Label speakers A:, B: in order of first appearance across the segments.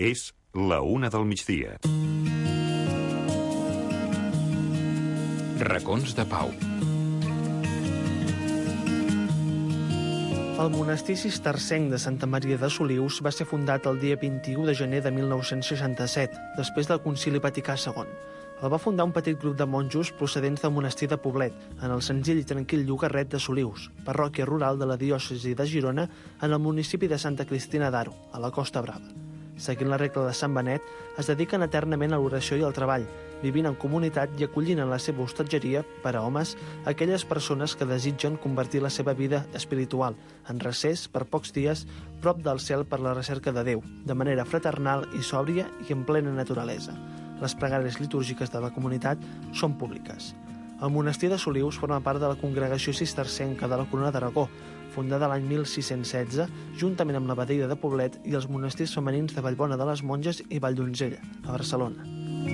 A: És la 1:00 PM.
B: Racons de Pau.
C: El monestir cistercenc de Santa Maria de Solius va ser fundat el dia 21 de gener de 1967, després del Concili Vaticà II. El va fundar un petit grup de monjos procedents del monestir de Poblet, en el senzill i tranquil llogarret de Solius, parròquia rural de la diòcesi de Girona, en el municipi de Santa Cristina d'Aro, a la Costa Brava. Seguint la regla de Sant Benet, es dediquen eternament a l'oració i al treball, vivint en comunitat i acollint en la seva hostatgeria, per a homes, aquelles persones que desitgen convertir la seva vida espiritual en recés per pocs dies prop del cel per la recerca de Déu, de manera fraternal i sòbria i en plena naturalesa. Les pregàries litúrgiques de la comunitat són públiques. El monestir de Solius forma part de la congregació cistercenca de la Corona d'Aragó, fundada l'any 1616, juntament amb l'abadia de Poblet i els monestirs femenins de Vallbona de les Monges i Valldonzella, a Barcelona.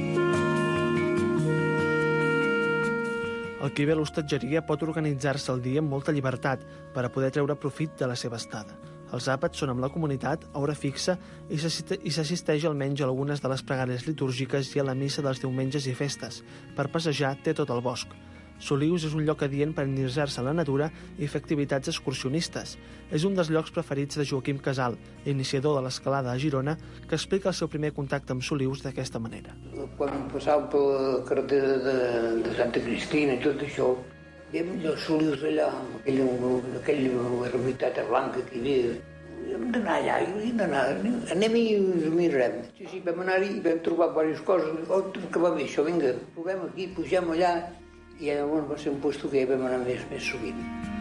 C: El qui ve a l'hostatgeria pot organitzar-se el dia amb molta llibertat per a poder treure profit de la seva estada. Els àpats són amb la comunitat, a hora fixa, i s'assisteix almenys a algunes de les pregàries litúrgiques i a la missa dels diumenges i festes. Per passejar té tot el bosc. Solius és un lloc adient per endinsar-se a la natura i fer activitats excursionistes. És un dels llocs preferits de Joaquim Casal, iniciador de l'escalada a Girona, que explica el seu primer contacte amb Solius d'aquesta manera.
D: Quan passàvem per la carretera de Santa Cristina i tot això, veiem allò Solius allà, aquella ermitat blanca que hi havia. Hem d'anar allà, anem-hi i mirem. Sí, vam anar-hi i vam trobar diverses coses. Que va bé això, vinga, provem aquí, pugem allà. I llavors va ser un lloc que hi vam anar més sovint.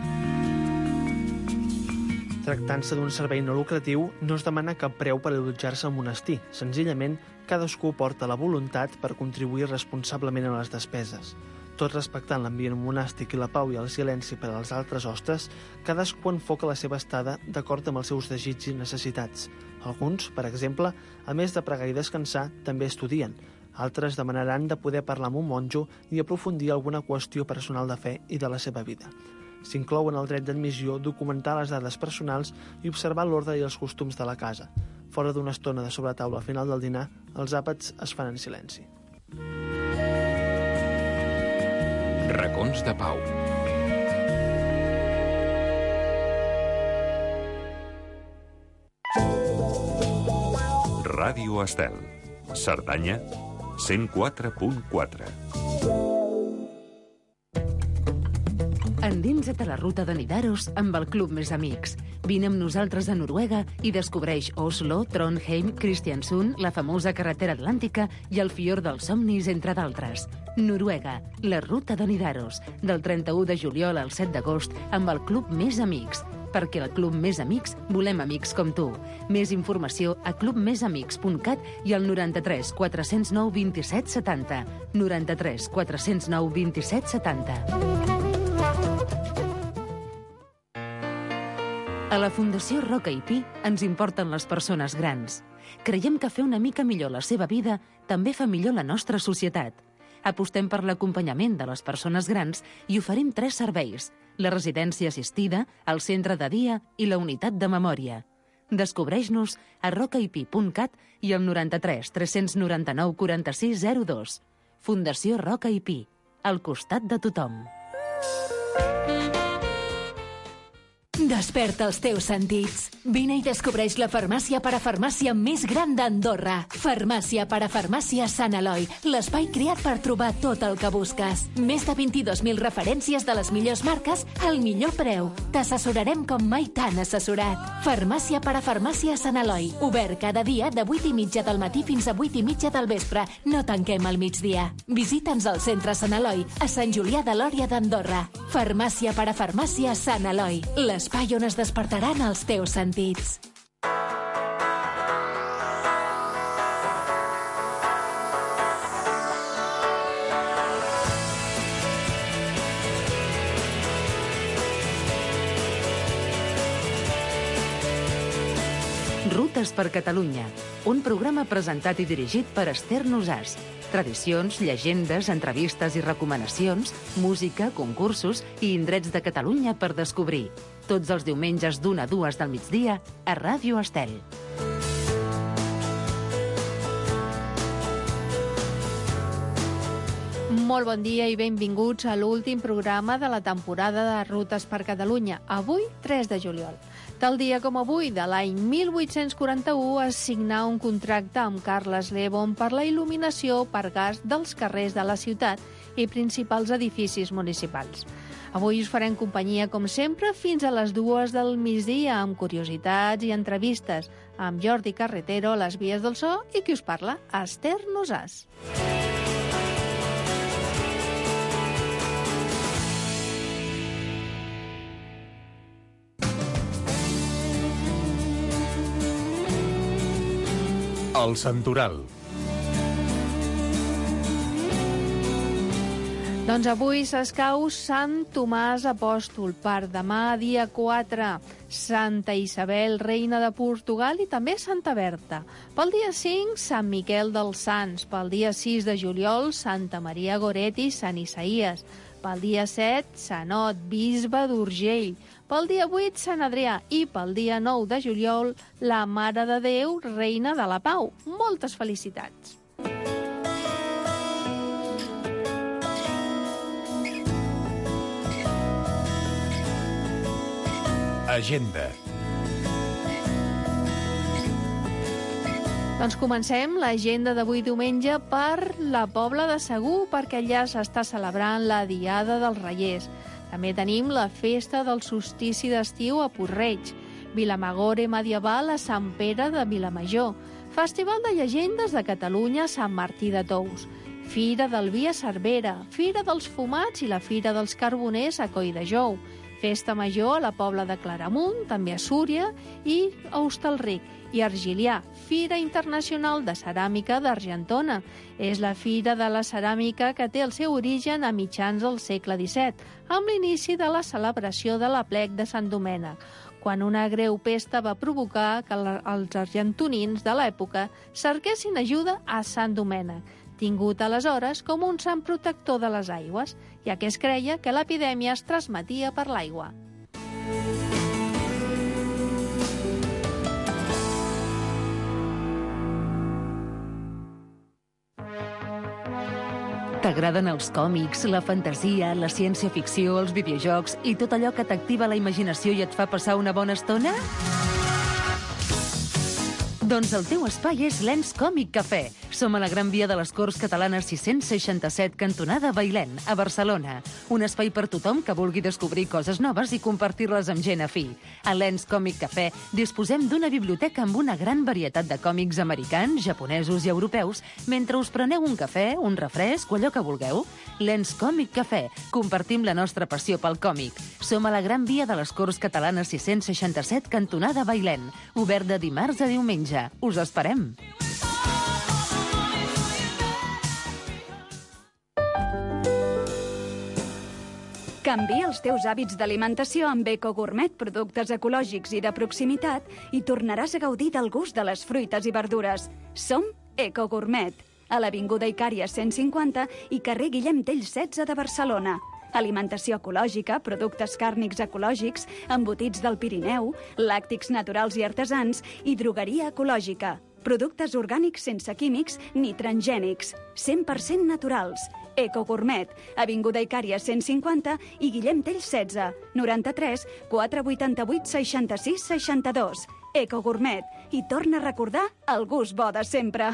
C: Tractant-se d'un servei no lucratiu, no es demana cap preu per allotjar-se al monestir. Senzillament, cadascú porta la voluntat per contribuir responsablement a les despeses. Tot respectant l'ambient monàstic i la pau i el silenci per als altres hostes, cadascú enfoca la seva estada d'acord amb els seus desitjos i necessitats. Alguns, per exemple, a més de pregar i descansar, també estudien. Altres demanaran de poder parlar amb un monjo i aprofundir alguna qüestió personal de fe i de la seva vida. S'inclouen el dret d'admissió, documentar les dades personals i observar l'ordre i els costums de la casa. Fora d'una estona de sobretaula al final del dinar, els àpats es fan en silenci.
B: Racons de Pau.
A: Ràdio Estel. Cerdanya, 104.4.
E: Endinsa't a la ruta de Nidaros amb el Club Més Amics. Vine amb nosaltres a Noruega i descobreix Oslo, Trondheim, Kristiansund, la famosa carretera atlàntica i el fiord dels somnis, entre d'altres. Noruega, la ruta de Nidaros, del 31 de juliol al 7 d'agost amb el Club Més Amics. Perquè al Club Més Amics volem amics com tu. Més informació a clubmesamics.cat i al 93 409 27 70. 93 409 27 70. A la Fundació Roca i Pi ens importen les persones grans. Creiem que fer una mica millor la seva vida també fa millor la nostra societat. Apostem per l'acompanyament de les persones grans i oferim 3 serveis: la residència assistida, el centre de dia i la unitat de memòria. Descobreix-nos a rocaipi.cat i al 93 399 46 02. Fundació Roca i Pi, al costat de tothom.
F: Desperta els teus sentits. Vine i descobreix la farmàcia parafarmàcia més gran d'Andorra. Farmàcia parafarmàcia Sant Eloi, l'espai creat per trobar tot el que busques. Més de 22.000 referències de les millors marques al millor preu. T'assessorarem com mai t'han assessorat. Farmàcia parafarmàcia Sant Eloi, obert cada dia de 8:30 del matí fins a 8:30 del vespre. No tanquem al migdia. Visita'ns al centre Sant Eloi, a Sant Julià de Lòria d'Andorra. Farmàcia parafarmàcia Sant Eloi, l'espai on es despertaran els teus sentits.
E: Rutes per Catalunya, un programa presentat i dirigit per Esther Nosàs. Tradicions, llegendes, entrevistes i recomanacions, música, concursos i indrets de Catalunya per descobrir. Tots els diumenges d'1 a 2 del migdia a Ràdio Estel.
G: Molt bon dia i benvinguts a l'últim programa de la temporada de Rutes per Catalunya. Avui, 3 de juliol. Tal dia com avui, de l'any 1841, es signà un contracte amb Carles Lebon per la il·luminació per gas dels carrers de la ciutat i principals edificis municipals. Avui us farem companyia, com sempre, fins a les 2 del migdia, amb curiositats i entrevistes, amb Jordi Carretero a les vies del so i qui us parla, Esther Nosàs.
H: El Santoral.
G: Doncs avui s'escau Sant Tomàs Apòstol, per demà, dia 4, Santa Isabel, reina de Portugal, i també Santa Berta. Pel dia 5, Sant Miquel dels Sants. Pel dia 6 de juliol, Santa Maria Goretti i Sant Isaïes. Pel dia 7, Sant Ot, bisbe d'Urgell. Pel dia 8, Sant Adrià. I pel dia 9 de juliol, la Mare de Déu, reina de la Pau. Moltes felicitats!
H: Agenda.
G: Doncs comencem l'agenda d'avui diumenge per la Pobla de Segur, perquè allà s'està celebrant la Diada dels Reiers. També tenim la festa del solstici d'estiu a Puig-reig, Vilamagore medieval a Sant Pere de Vilamajor, Festival de Llegendes de Catalunya a Sant Martí de Tous, Fira del Vi a Cervera, Fira dels Fumats i la Fira dels Carboners a Colldejou, Festa Major a la Pobla de Claramunt, també a Súria i a Hostalric, i Argilià, Fira Internacional de Ceràmica d'Argentona. És la fira de la ceràmica que té el seu origen a mitjans del segle XVII, amb l'inici de la celebració de l'Aplec de Sant Domènec, quan una greu pesta va provocar que els argentonins de l'època cerquessin ajuda a Sant Domènec, tingut aleshores com un sant protector de les aigües, ja que es creia que l'epidèmia es transmetia per l'aigua.
E: T'agraden els còmics, la fantasia, la ciència-ficció, els videojocs i tot allò que t'activa la imaginació i et fa passar una bona estona? Doncs el teu espai és l'Ens Còmic Cafè. Som a la Gran Via de les Corts Catalanes 667, cantonada Bailèn, a Barcelona. Un espai per tothom que vulgui descobrir coses noves i compartir-les amb gent afí. A l'Ens Còmic Cafè disposem d'una biblioteca amb una gran varietat de còmics americans, japonesos i europeus, mentre us preneu un cafè, un refresc o allò que vulgueu. L'Ens Còmic Cafè. Compartim la nostra passió pel còmic. Som a la Gran Via de les Corts Catalanes 667, cantonada Bailèn. Obert de dimarts a diumenge. Us esperem!
I: Canvia els teus hàbits d'alimentació amb Eco Gourmet, productes ecològics i de proximitat, i tornaràs a gaudir del gust de les fruites i verdures. Som Eco Gourmet, a l'Avinguda Icària 150 i carrer Guillem Tell 16 de Barcelona. Alimentació ecològica, productes càrnics ecològics, embotits del Pirineu, làctics naturals i artesans i drogueria ecològica. Productes orgànics sense químics ni transgènics, 100% naturals. Eco Gourmet, Avinguda Icària 150 i Guillem Tell 16, 93 488 66 62. Eco Gourmet. I torna a recordar el gust bo de sempre.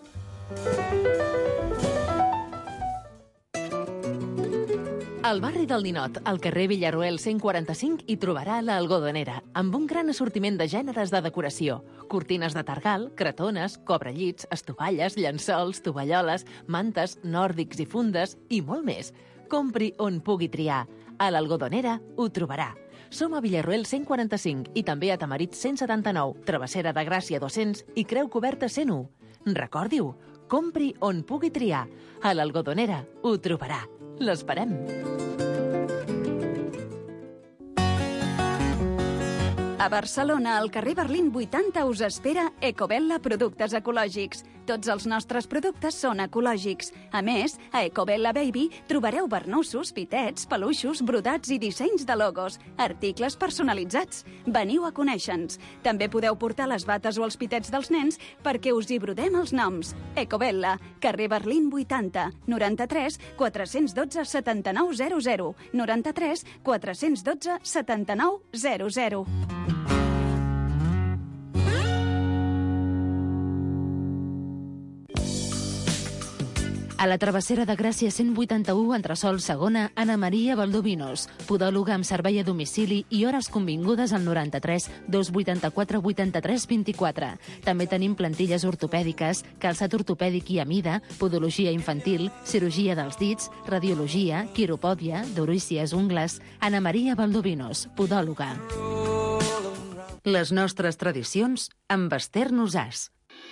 E: Al barri del Ninot, al carrer Villaruel 145, hi trobarà l'Algodonera, amb un gran assortiment de gèneres de decoració. Cortines de targal, cretones, cobrellits, estovalles, llençols, tovalloles, mantes, nòrdics i fundes, i molt més. Compri on pugui triar. A l'Algodonera ho trobarà. Som a Villaruel 145 i també a Tamarit 179, Travessera de Gràcia 200 i Creu Coberta 101. Recordi-ho, compri on pugui triar. A l'Algodonera ho trobarà. L'esperem.
I: A Barcelona, al carrer Berlín 80, us espera Ecobella Productes Ecològics. Tots els nostres productes són ecològics. A més, a Ecobella Baby trobareu bernussos, pitets, peluixos, brodats i dissenys de logos, articles personalitzats. Veniu a conèixer-nos. També podeu portar les bates o els pitets dels nens perquè us hi brodem els noms. Ecobella, carrer Berlín 80, 93 412 7900, 93 412 7900.
E: A la travessera de Gràcia 181, entresòl segona, Anna Maria Valdovinos, podòloga amb servei a domicili i hores convingudes al 93 284 83 24. També tenim plantilles ortopèdiques, calçat ortopèdic i amida, podologia infantil, cirurgia dels dits, radiologia, quiropòdia, durícies ungles. Anna Maria Valdovinos, podòloga. Les nostres tradicions amb Esther Nosàs.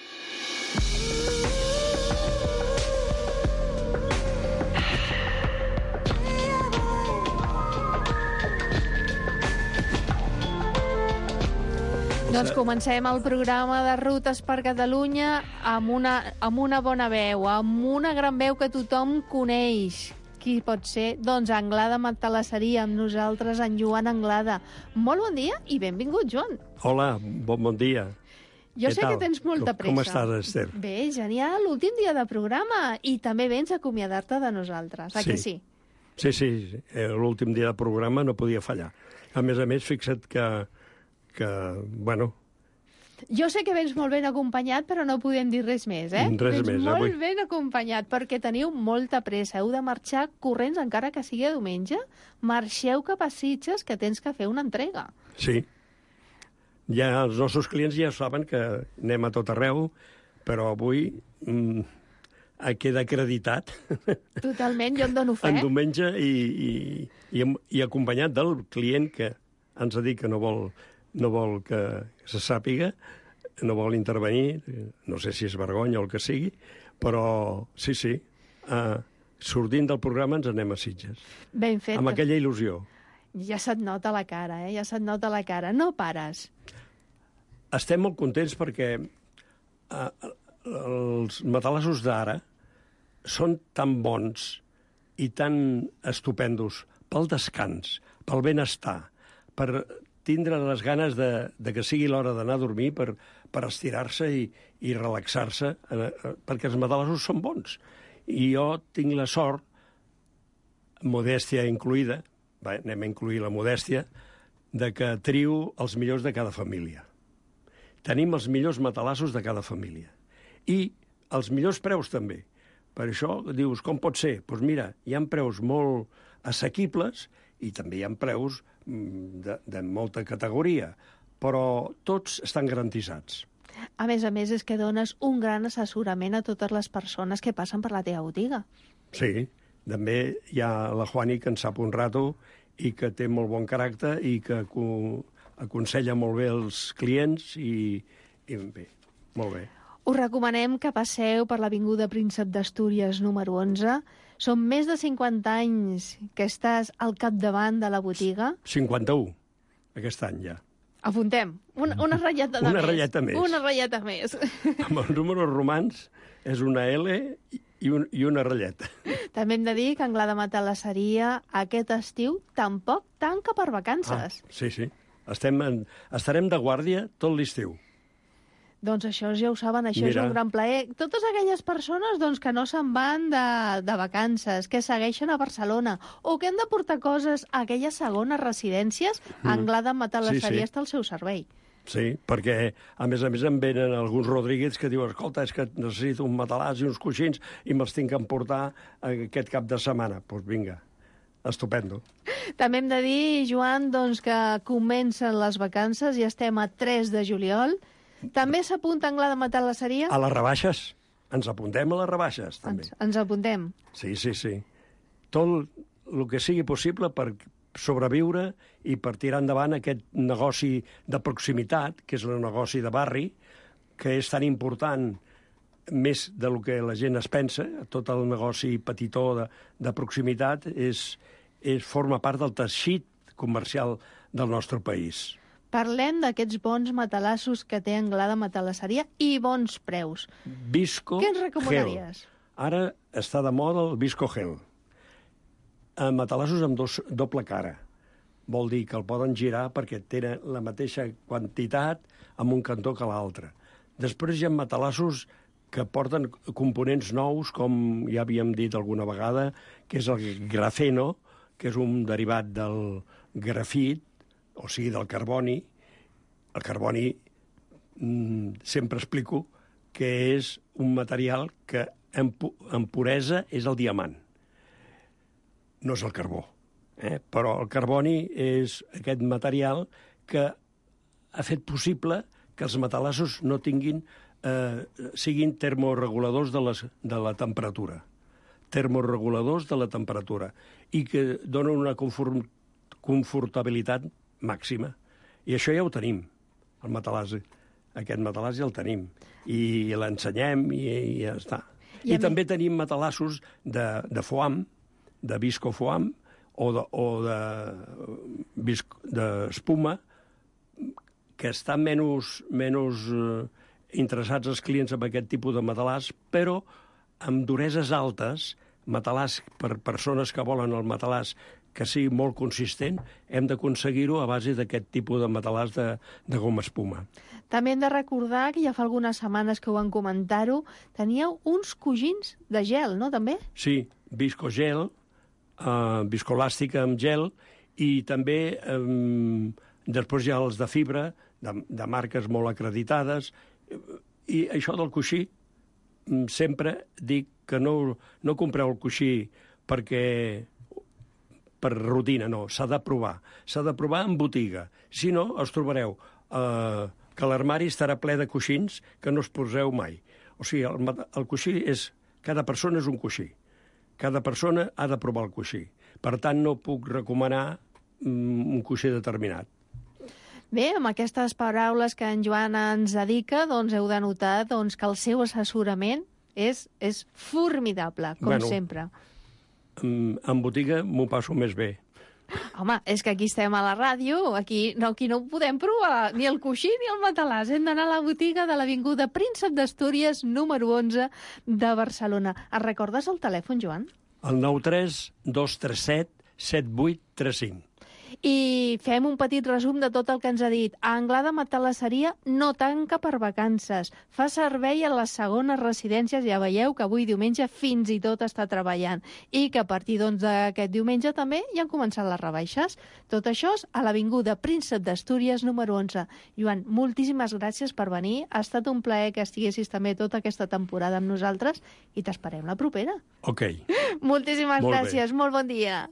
G: Doncs comencem el programa de Rutes per Catalunya amb una bona veu, amb una gran veu que tothom coneix. Qui pot ser? Doncs Anglada Matalasseria, amb nosaltres en Joan Anglada. Molt bon dia i benvingut, Joan.
J: Hola, bon dia.
G: Jo sé que tens molta pressa.
J: Com estàs, Esther?
G: Bé, genial, l'últim dia de programa i també vens a acomiadar-te de nosaltres, que sí?
J: Sí, l'últim dia de programa no podia fallar. A més, fixa't que bueno...
G: Jo sé que vens molt ben acompanyat, però no podem dir res més, eh?
J: Res més,
G: molt
J: avui.
G: ben acompanyat, perquè teniu molta pressa. Heu de marxar corrents, encara que sigui diumenge. Marxeu cap a Sitges, que tens que fer una entrega.
J: Sí. Ja els nostres clients ja saben que anem a tot arreu, però avui queda acreditat.
G: Totalment, jo en dono fe.
J: En diumenge i acompanyat del client que ens ha dit que no vol que se sàpiga, no vol intervenir, no sé si és vergonya o el que sigui, però sí, sortint del programa ens anem a Sitges.
G: Ben fet.
J: Amb aquella il·lusió.
G: Ja se't nota la cara, ja se't nota la cara. No pares.
J: Estem molt contents perquè els matalassos d'ara són tan bons i tan estupendos pel descans, pel benestar, per tindre les ganes de que sigui l'hora d'anar a dormir per estirar-se i relaxar-se, perquè els matalassos són bons. I jo tinc la sort, modèstia incluïda, anem a incluir la modèstia, de que trio els millors de cada família. Tenim els millors matalassos de cada família. I els millors preus també. Per això dius, com pot ser? Doncs mira, hi ha preus molt assequibles i també hi ha preus de molta categoria, però tots estan garantitzats.
G: A més, és que dones un gran assessorament a totes les persones que passen per la teva botiga.
J: Sí, també hi ha la Juani, que en sap un rato i que té molt bon caràcter i que aconsella molt bé els clients i bé, molt bé.
G: Us recomanem que passeu per l'Avinguda Príncep d'Astúries número 11. Són més de 50 anys que estàs al capdavant de la botiga.
J: 51, aquest any ja.
G: Apuntem. Una ratlleta de
J: una ratlleta més.
G: Una ratlleta més.
J: Amb els números romans és una L i una ratlleta.
G: També hem de dir que Anglada Matalasseria aquest estiu tampoc tanca per vacances.
J: Sí. Estarem de guàrdia tot l'estiu.
G: Doncs això ja ho saben, això és un gran plaer. Totes aquelles persones que no se'n van de vacances, que segueixen a Barcelona, o que han de portar coses a aquelles segones residències, Anglada Matalasseria està al seu servei.
J: Sí, perquè a més em venen alguns Rodríguez que diuen, escolta, és que necessito un matalàs i uns coixins i me'ls tinc que emportar aquest cap de setmana. Doncs vinga, estupendo.
G: També hem de dir, Joan, que comencen les vacances i estem a 3 de juliol. També s'apunta Anglada Matalasseria?
J: A les rebaixes. Ens apuntem a les rebaixes, també.
G: Ens apuntem.
J: Sí. Tot el que sigui possible per sobreviure i per tirar endavant aquest negoci de proximitat, que és el negoci de barri, que és tan important més del que la gent es pensa. Tot el negoci petitó de proximitat forma part del teixit comercial del nostre país.
G: Parlem d'aquests bons matalassos que té Anglada Matalasseria i bons preus.
J: Visco
G: Què ens recomanaries?
J: Gel. Ara està de moda el Visco Gel. Matalassos amb doble cara. Vol dir que el poden girar perquè tenen la mateixa quantitat amb un cantó que l'altre. Després hi ha matalassos que porten components nous, com ja havíem dit alguna vegada, que és el grafeno, que és un derivat del grafit, o sigui, del carboni. El carboni, sempre explico, que és un material que en puresa és el diamant. No és el carbó, però el carboni és aquest material que ha fet possible que els matalassos no tinguin, siguin termoreguladors de la temperatura. Termoreguladors de la temperatura. I que donen una confortabilitat màxima. I això ja ho tenim, el matalàs. Aquest matalàs ja el tenim. I l'ensenyem i ja està. I també tenim matalassos de foam, de Visco Foam, o d'espuma, que estan menys interessats els clients amb aquest tipus de matalàs, però amb dureses altes, matalàs per persones que volen el matalàs que sigui molt consistent, hem d'aconseguir-ho a base d'aquest tipus de matalàs de goma espuma.
G: També hem de recordar que ja fa algunes setmanes que ho van comentar-ho, teníeu uns coixins de gel, no, també?
J: Sí, viscogel, viscolàstica amb gel, i també després hi ha els de fibra, de marques molt acreditades, i això del coixí, sempre dic que no compreu el coixí per rutina, no, s'ha de provar. S'ha de provar en botiga. Si no, us trobareu que l'armari estarà ple de coixins que no us poseu mai. O sigui, el coixí és... Cada persona és un coixí. Cada persona ha de provar el coixí. Per tant, no puc recomanar un coixí determinat.
G: Bé, amb aquestes paraules que en Joan ens dedica, doncs heu de notar que el seu assessorament és formidable, com sempre.
J: En botiga m'ho passo més bé.
G: Home, és que aquí estem a la ràdio, aquí no podem provar ni el coixí ni el matalàs. Hem d'anar a la botiga de l'Avinguda Príncep d'Astúries, número 11 de Barcelona. Es recordes el telèfon, Joan?
J: El 93 237 7835.
G: I fem un petit resum de tot el que ens ha dit. Anglada Matalasseria no tanca per vacances. Fa servei a les segones residències. Ja veieu que avui diumenge fins i tot està treballant. I que a partir d'aquest diumenge també ja han començat les rebaixes. Tot això és a l'Avinguda Príncep d'Astúries, número 11. Joan, moltíssimes gràcies per venir. Ha estat un plaer que estiguessis també tota aquesta temporada amb nosaltres i t'esperem la propera.
J: Ok.
G: Moltíssimes gràcies. Molt bon dia.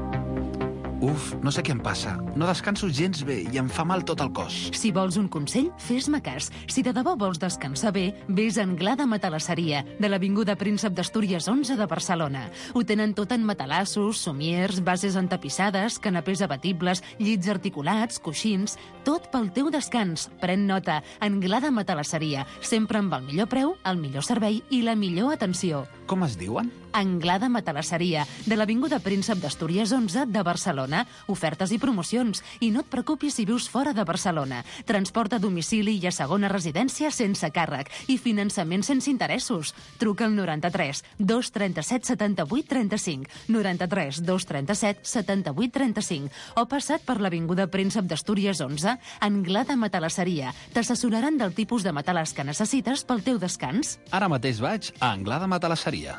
K: Uf, no sé què em passa. No descanso gens bé i em fa mal tot el cos.
E: Si vols un consell, fes-me cas. Si de debò vols descansar bé, vés a Anglada Matalasseria, de l'Avinguda Príncep d'Astúries 11 de Barcelona. Ho tenen tot en matalassos, somiers, bases entapissades, canapés abatibles, llits articulats, coixins... Tot pel teu descans. Pren nota. Anglada Matalasseria. Sempre amb el millor preu, el millor servei i la millor atenció.
K: Com es diuen?
E: Anglada Matalasseria, de l'Avinguda Príncep d'Astúries 11 de Barcelona. Ofertes i promocions. I no et preocupis si vius fora de Barcelona. Transport a domicili i a segona residència sense càrrec. I finançament sense interessos. Truca al 93 237 78 35. 93 237 78 35. O passa't per l'Avinguda Príncep d'Astúries 11, Anglada Matalasseria. T'assessoraran del tipus de matalàs que necessites pel teu descans.
K: Ara mateix vaig a Anglada Matalasseria.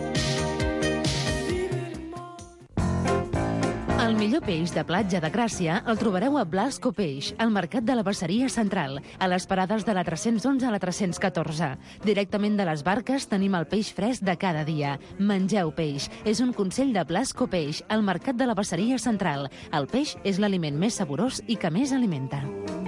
E: El millor peix de platja de Gràcia el trobareu a Blasco Peix, al Mercat de la Basseria Central, a les parades de la 311 a la 314. Directament de les barques tenim el peix fresc de cada dia. Mengeu peix. És un consell de Blasco Peix, al Mercat de la Basseria Central. El peix és l'aliment més saborós i que més alimenta.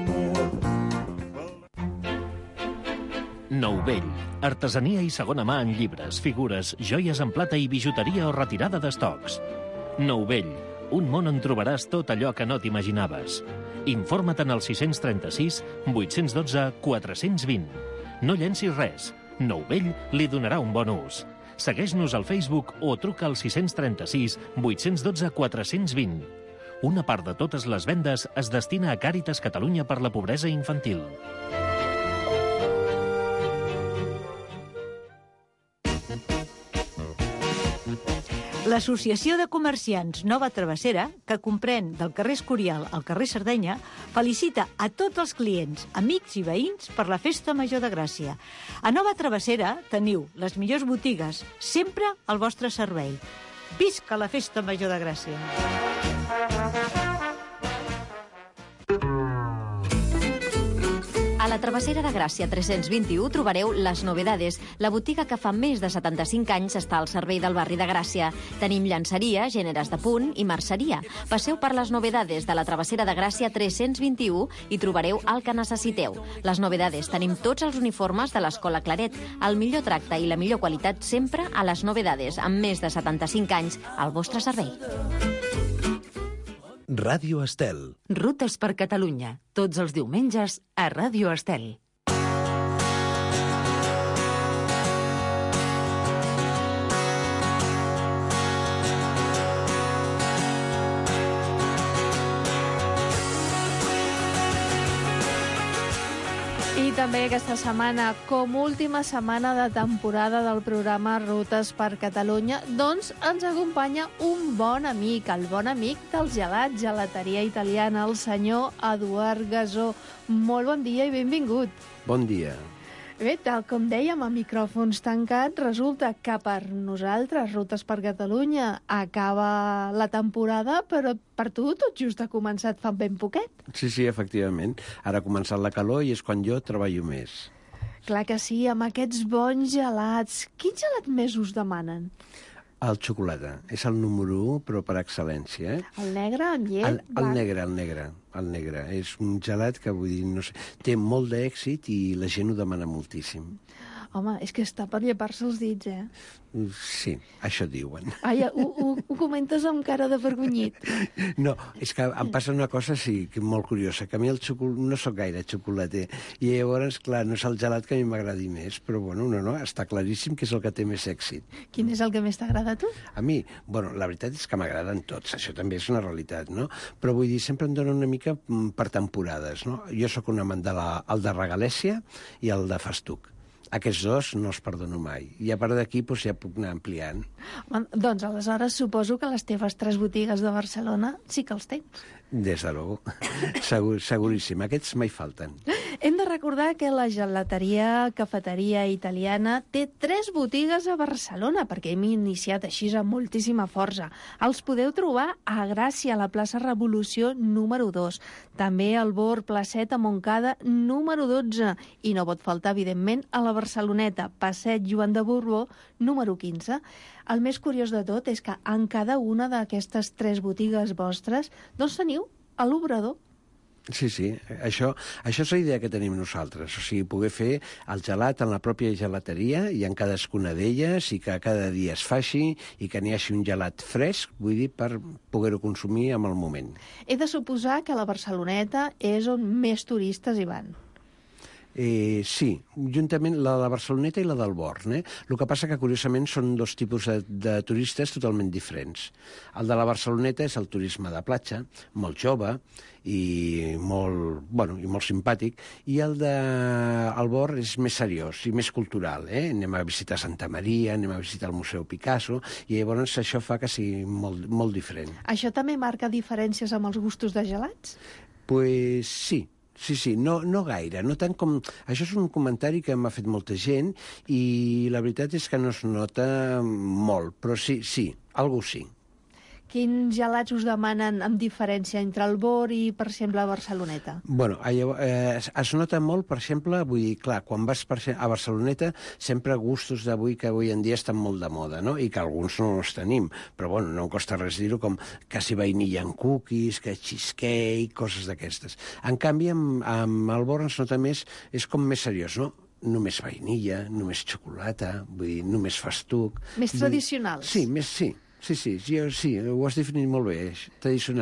L: Nouvell. Artesania i segona mà en llibres, figures, joies en plata i bijuteria o retirada d'estocs. Nouvell. Un món on trobaràs tot allò que no t'imaginaves. Informa't en el 636 812 420. No llencis res. Nouvell li donarà un bon ús. Segueix-nos al Facebook o truca al 636 812 420. Una part de totes les vendes es destina a Càritas Catalunya per la pobresa infantil.
M: L'Associació de Comerciants Nova Travessera, que comprèn del carrer Escorial al carrer Sardenya, felicita a tots els clients, amics i veïns per la Festa Major de Gràcia. A Nova Travessera teniu les millors botigues, sempre al vostre servei. Visca la Festa Major de Gràcia!
N: A la Travessera de Gràcia 321 trobareu Les Novedades, la botiga que fa més de 75 anys està al servei del barri de Gràcia. Tenim llançeria, gèneres de punt i merceria. Passeu per Les Novedades de la Travessera de Gràcia 321 i trobareu el que necessiteu. Les Novedades tenim tots els uniformes de l'Escola Claret, el millor tracte i la millor qualitat sempre a Les Novedades, amb més de 75 anys al vostre servei.
O: Ràdio Estel.
E: Rutes per Catalunya, tots els diumenges a Ràdio Estel.
G: I també aquesta setmana, com última setmana de temporada del programa Rutes per Catalunya, doncs ens acompanya un bon amic, el bon amic del gelat, gelateria italiana, el senyor Eduard Gasó. Molt bon dia i benvingut.
P: Bon dia.
G: Bé, tal com dèiem, a micròfons tancats, resulta que per nosaltres, Rutes per Catalunya, acaba la temporada, però per tu tot just ha començat fa ben poquet.
P: Sí, efectivament. Ara ha començat la calor i és quan jo treballo més.
G: Clar que sí, amb aquests bons gelats. Quin gelat més us demanen?
P: El xocolata. És el número 1, però per excel·lència.
G: El negre, amb llet?
P: El negre. És un gelat que, vull dir, no sé, té molt d'èxit i la gent ho demana moltíssim.
G: Home, és que està per llepar-se els dits, eh?
P: Sí, això diuen.
G: Ai, ho comentes amb cara de vergonyit.
P: No, és que em passa una cosa, sí, que molt curiosa, que a mi no sóc gaire xocolater, i llavors, clar, no és el gelat que a mi m'agradi més, però bueno, no, està claríssim que és el que té més èxit.
G: Quin és el que més t'agrada a tu?
P: A mi, bueno, la veritat és que m'agraden tots, això també és una realitat, no? Però vull dir, sempre em dona una mica per temporades, no? Jo sóc un amant el de Regalèssia i el de Festuc. Aquests dos no els perdono mai. I a part d'aquí doncs, ja puc anar ampliant.
G: Doncs aleshores suposo que les teves 3 botigues de Barcelona sí que els tens.
P: Des de luego. Seguríssim. Aquests mai falten.
G: Hem de recordar que la gelateria, cafeteria italiana té 3 botigues a Barcelona, perquè hem iniciat així amb moltíssima força. Els podeu trobar a Gràcia, a la plaça Revolució número 2. També al Bor, placeta Montcada número 12. I no pot faltar, evidentment, a la Barceloneta, passeig Joan de Borbó número 15. El més curiós de tot és que en cada una d'aquestes 3 botigues vostres doncs teniu a l'obrador.
P: Sí, això és la idea que tenim nosaltres, o sigui, poder fer el gelat en la pròpia gelateria i en cadascuna d'elles i que cada dia es faci i que n'hi hagi un gelat fresc, vull dir, per poder-ho consumir en el moment.
G: He de suposar que la Barceloneta és on més turistes hi van.
P: Sí, juntament la de Barceloneta i la del Born. El que passa que, curiosament, són 2 tipus de turistes totalment diferents. El de la Barceloneta és el turisme de platja, molt jove i molt simpàtic, i el del Born és més seriós i més cultural. Anem a visitar Santa Maria, anem a visitar el Museu Picasso, i llavors això fa que sigui molt, molt diferent.
G: Això també marca diferències amb els gustos de gelats?
P: Pues sí. Sí, no gaire, no tant com... Això és un comentari que m'ha fet molta gent i la veritat és que no es nota molt, però sí, algú sí.
G: Quins gelats us demanen amb diferència entre el Bor i, per exemple, Barceloneta?
P: Bueno, es nota molt, per exemple, vull dir, clar, quan vas a Barceloneta, sempre gustos d'avui que avui en dia estan molt de moda, no? I que alguns no els tenim, però bueno, no em costa res dir-ho, com quasi vainilla en cookies, que cheesecake, coses d'aquestes. En canvi, amb el Bor es nota més, és com més seriós, no? Només vainilla, només xocolata, vull dir, només festuc.
G: Més tradicionals.
P: Sí, ho has definit molt bé, tradicional.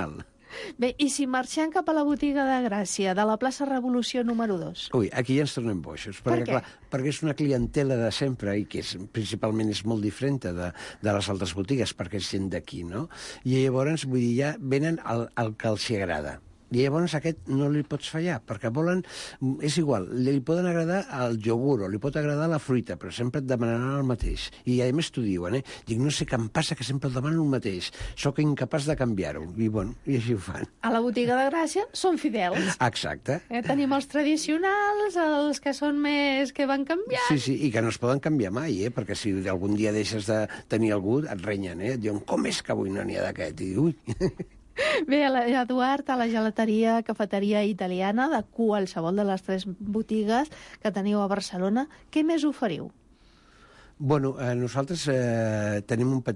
G: Bé, i si marxem cap a la botiga de Gràcia, de la plaça Revolució número 2?
P: Ui, aquí ja ens tornem boixos.
G: Per què?
P: Perquè és una clientela de sempre i que principalment és molt diferent de les altres botigues, perquè és gent d'aquí, no? I llavors, vull dir, ja venen el que els hi agrada. I llavors aquest no li pots fallar, perquè volen... És igual, li poden agradar el iogurt o li pot agradar la fruita, però sempre et demanaran el mateix. I a més t'ho diuen, Dic, no sé què em passa, que sempre et demanen el mateix. Soc incapaç de canviar-ho. I bueno, i així ho fan.
G: A la botiga de Gràcia són fidels.
P: Exacte.
G: Tenim els tradicionals, els que són més que van canviant.
P: Sí, i que no es poden canviar mai, perquè si algun dia deixes de tenir algú, et renyen, Et diuen, com és que avui no n'hi ha d'aquest? I ui...
G: Bé, Eduard, a la gelateria, cafeteria italiana de qualsevol de les 3 botigues que teniu a Barcelona, què més oferiu?
P: Bueno, nosaltres tenim un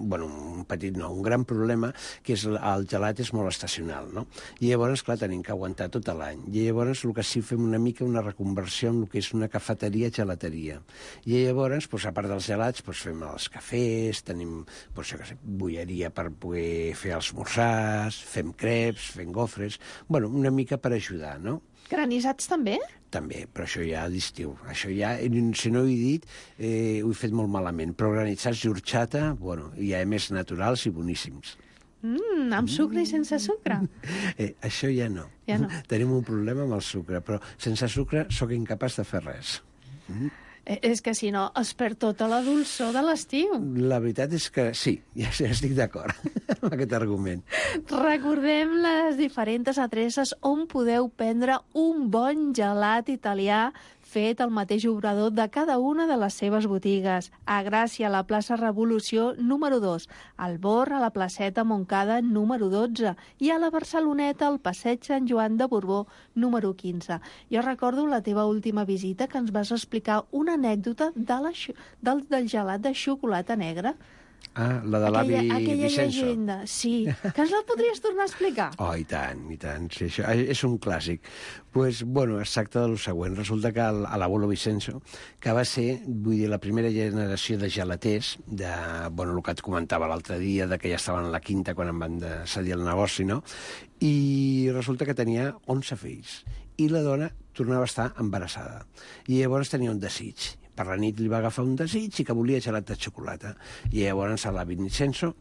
P: gran problema, que és el gelat és molt estacional, no? I llavors, clar, tenim que aguantar tot l'any. I llavors, el que sí fem una mica una reconversió en el que és una cafeteria-gelateria. I llavors, a part dels gelats, fem els cafès, tenim, bolleria per poder fer els esmorzars, fem creps, fem gofres... Bueno, una mica per ajudar, no?
G: Granissats també?
P: També, però això ja a l'estiu. Això ja, si no ho he dit, ho he fet molt malament. Però granissats d'orxata, ja més naturals i boníssims.
G: Amb sucre i sense sucre?
P: Això ja no.
G: Ja no.
P: Tenim un problema amb el sucre, però sense sucre sóc incapaç de fer res.
G: És que si no es perd tota la dolçor de l'estiu.
P: La veritat és que sí, ja estic d'acord amb aquest argument.
G: Recordem les diferents adreces on podeu prendre un bon gelat italià fet al mateix obrador de cada una de les seves botigues. A Gràcia, a la plaça Revolució número 2, al Born, a la placeta Montcada número 12 i a la Barceloneta, al passeig Sant Joan de Borbó número 15. Jo recordo la teva última visita que ens vas explicar una anècdota del gelat de xocolata negra.
P: Ah, la de l'avi Vicenzo.
G: Aquella llegenda, sí. Que ens la podries tornar a explicar?
P: Oh, i tant, i tant. Sí, això és un clàssic. Pues, es tracta del següent. Resulta que l'abuelo Vicenzo, que va ser, la primera generació de gelaters, el que et comentava l'altre dia, que ja estaven a la quinta quan em van cedir el negoci, no? I resulta que tenia 11 fills. I la dona tornava a estar embarassada. I llavors tenia un desig. Per la nit li va agafar un desig i que volia gelat de xocolata. I llavors l'avi Vicenzo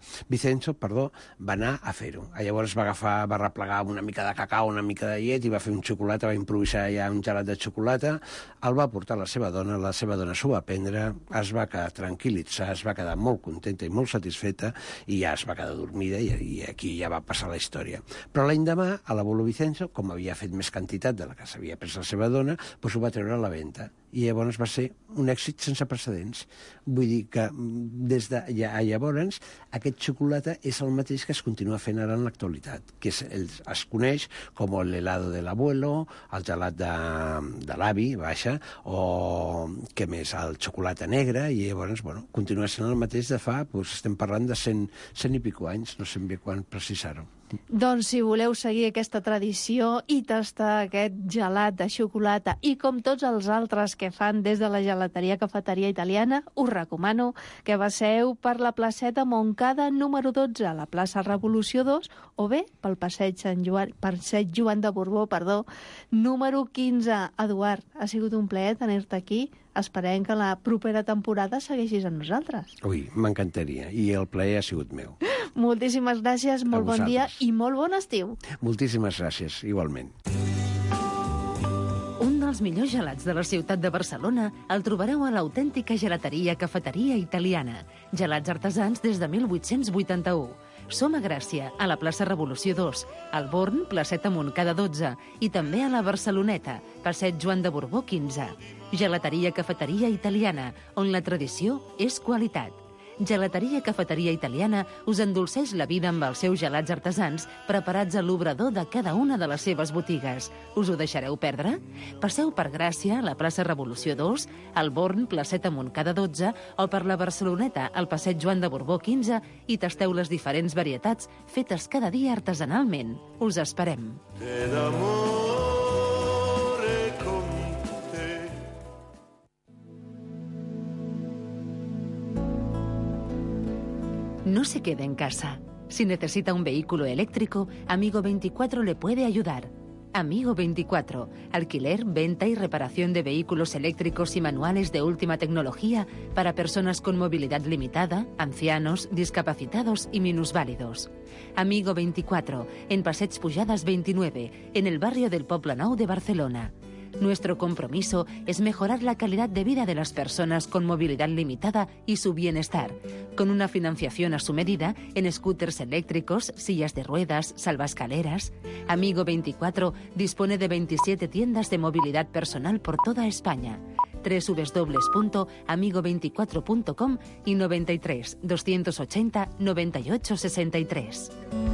P: va anar a fer-ho. Llavors va replegar una mica de cacau, una mica de llet i va fer un xocolata, va improvisar ja un gelat de xocolata, el va portar a la seva dona s'ho va prendre, es va quedar tranquil·litzar, es va quedar molt contenta i molt satisfeta i ja es va quedar dormida i aquí ja va passar la història. Però l'any demà, a l'abuelo Vicenzo, com havia fet més quantitat de la que s'havia pres la seva dona, ho va treure a la venda. I llavors va ser un èxit sense precedents. Vull dir que des de llavors aquest xocolata és el mateix que es continua fent ara en l'actualitat, que es coneix com l'helado de l'abuelo, el gelat de l'avi, o què més, el xocolata negre, i llavors, continua sent el mateix de fa, estem parlant de 100 i pico anys, no sé ben quan precisar-ho.
G: Doncs si voleu seguir aquesta tradició i tastar aquest gelat de xocolata i com tots els altres que fan des de la gelateria cafeteria italiana, us recomano que passeu per la placeta Montcada número 12 a la plaça Revolució 2 o bé pel passeig Joan de Borbó, número 15. Eduard, ha sigut un plaer tenir-te aquí. Esperem que la propera temporada segueixis amb nosaltres.
P: Ui, m'encantaria, i el plaer ha sigut meu.
G: Moltíssimes gràcies, molt bon dia i molt bon estiu.
P: Moltíssimes gràcies, igualment.
E: Un dels millors gelats de la ciutat de Barcelona el trobareu a l'autèntica gelateria cafeteria italiana. Gelats artesans des de 1881. Som a Gràcia, a la plaça Revolució 2, al Born, placeta Montcada 12, i també a la Barceloneta, passeig Joan de Borbó 15. Gelateria cafeteria italiana, on la tradició és qualitat. Gelateria cafeteria italiana us endolceix la vida amb els seus gelats artesans preparats a l'obrador de cada una de les seves botigues. Us ho deixareu perdre? Passeu per Gràcia, a la plaça Revolució 2, al Born, placeta Montcada 12, o per la Barceloneta, al passeig Joan de Borbó 15, i tasteu les diferents varietats fetes cada dia artesanalment. Us esperem. No se quede en casa. Si necesita un vehículo eléctrico, Amigo 24 le puede ayudar. Amigo 24, alquiler, venta y reparación de vehículos eléctricos y manuales de última tecnología para personas con movilidad limitada, ancianos, discapacitados y minusválidos. Amigo 24, en Passeig Pujadas 29, en el barrio del Poblenou de Barcelona. Nuestro compromiso es mejorar la calidad de vida de las personas con movilidad limitada y su bienestar, con una financiación a su medida en scooters eléctricos, sillas de ruedas, salvaescaleras. Amigo 24 dispone de 27 tiendas de movilidad personal por toda España. www.amigo24.com y 93 280 98 63.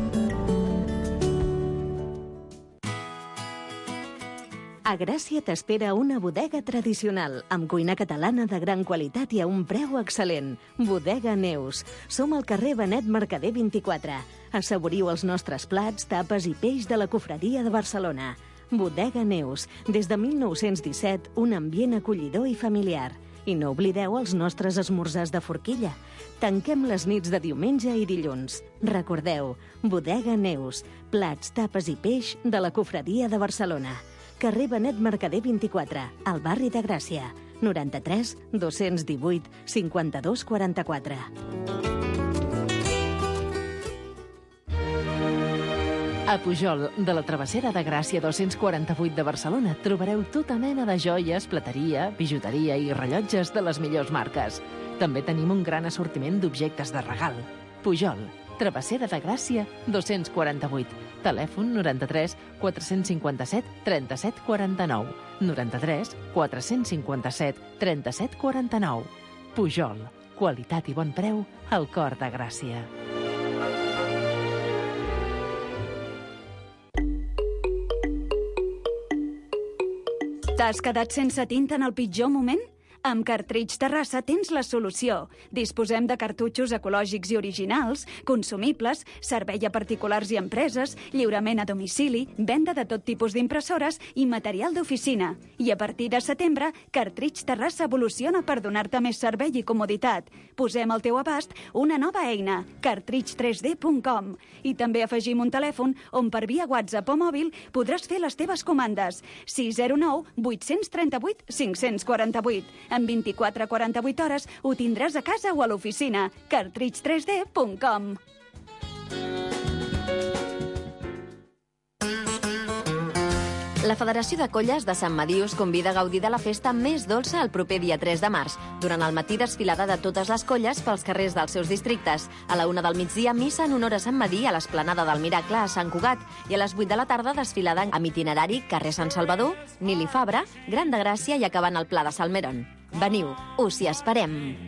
O: A Gràcia t'espera una bodega tradicional, amb cuina catalana de gran qualitat i a un preu excel·lent. Bodega Neus. Som al carrer Benet Mercader 24. Assaboriu els nostres plats, tapes i peix de la Cofreria de Barcelona. Bodega Neus. Des de 1917, un ambient acollidor i familiar. I no oblideu els nostres esmorzars de forquilla. Tanquem les nits de diumenge i dilluns. Recordeu, Bodega Neus. Plats, tapes i peix de la Cofreria de Barcelona. Carrer Benet Mercader 24, al barri de Gràcia. 93 218 52 44.
Q: A Pujol, de la Travessera de Gràcia 248 de Barcelona, trobareu tota mena de joies, plateria, bijuteria i rellotges de les millors marques. També tenim un gran assortiment d'objectes de regal. Pujol, Travessera de Gràcia 248. Telèfon 93 457 37 49. 93 457 37 49. Pujol, qualitat i bon preu al cor de Gràcia.
I: T'has quedat sense tinta en el pitjor moment? Amb Cartridge Terrassa tens la solució. Disposem de cartutxos ecològics i originals, consumibles, servei a particulars i empreses, lliurament a domicili, venda de tot tipus d'impressores i material d'oficina. I a partir de setembre, Cartridge Terrassa evoluciona per donar-te més servei i comoditat. Posem al teu abast una nova eina, cartridge3d.com. I també afegim un telèfon on per via WhatsApp o mòbil podràs fer les teves comandes. 609 838 548. En 24-48 hores ho tindràs a casa o a l'oficina. cartridge3d.com.
N: La Federació de Colles de Sant Madí us convida a gaudir de la festa més dolça el proper dia 3 de març. Durant el matí, desfilada de totes les colles pels carrers dels seus districtes. A la 1 del migdia, missa en honor a Sant Madí a l'Esplanada del Miracle a Sant Cugat. I a les 8 de la tarda, desfilada amb itinerari carrer Sant Salvador, Nili Fabra, Gran de Gràcia i acabant al Pla de Salmerón. Veniu, us hi esperem.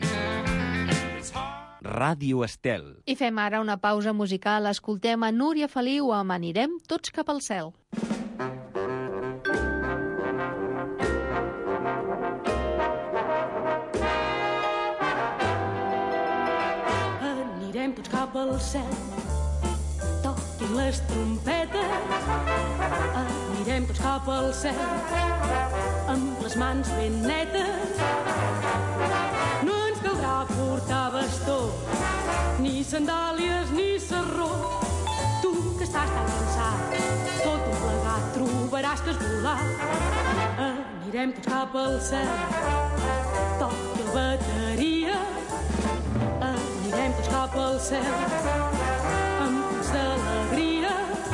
R: Ràdio Estel.
G: I fem ara una pausa musical. Escoltem a Núria Feliu amb Anirem tots cap al cel.
S: Anirem tots cap al cel, toquin les trompetes. Anirem tots cap al cel, amb les mans ben netes. No ens caldrà portar bastó, ni sandàlies ni sarró. Tu que estàs tan cansat, tot un plegat trobaràs que has volat. Anirem tots cap al cel, toqui la bateria. Anirem tots cap al cel, amb crits d'alegria.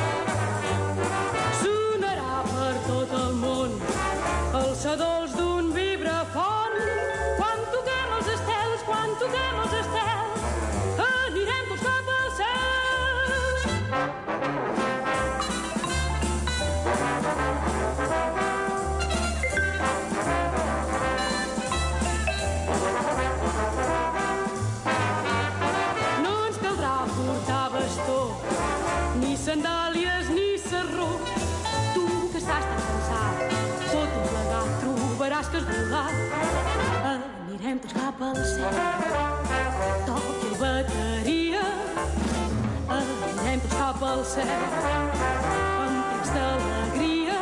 S: Sonarà per tot el món els sedols d'un vibrafon. Quan toquem els estels, quan toquem els estels, anirem tots cap al cel. Sandàlies ni sarró. Tu que estàs tan cansat, tot un plegat trobaràs que has volat. Anirem tots cap al cel, toqui la bateria. Anirem tots cap al cel, amb crits d'alegria.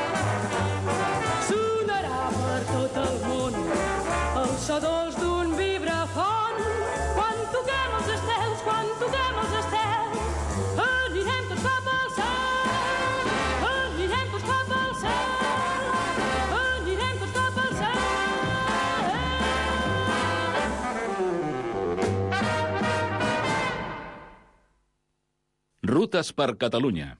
S: Sonarà per tot el món els sedols d'un vibrafon. Quan toquem els estels, quan toquem els estels,
B: Rutes per Catalunya.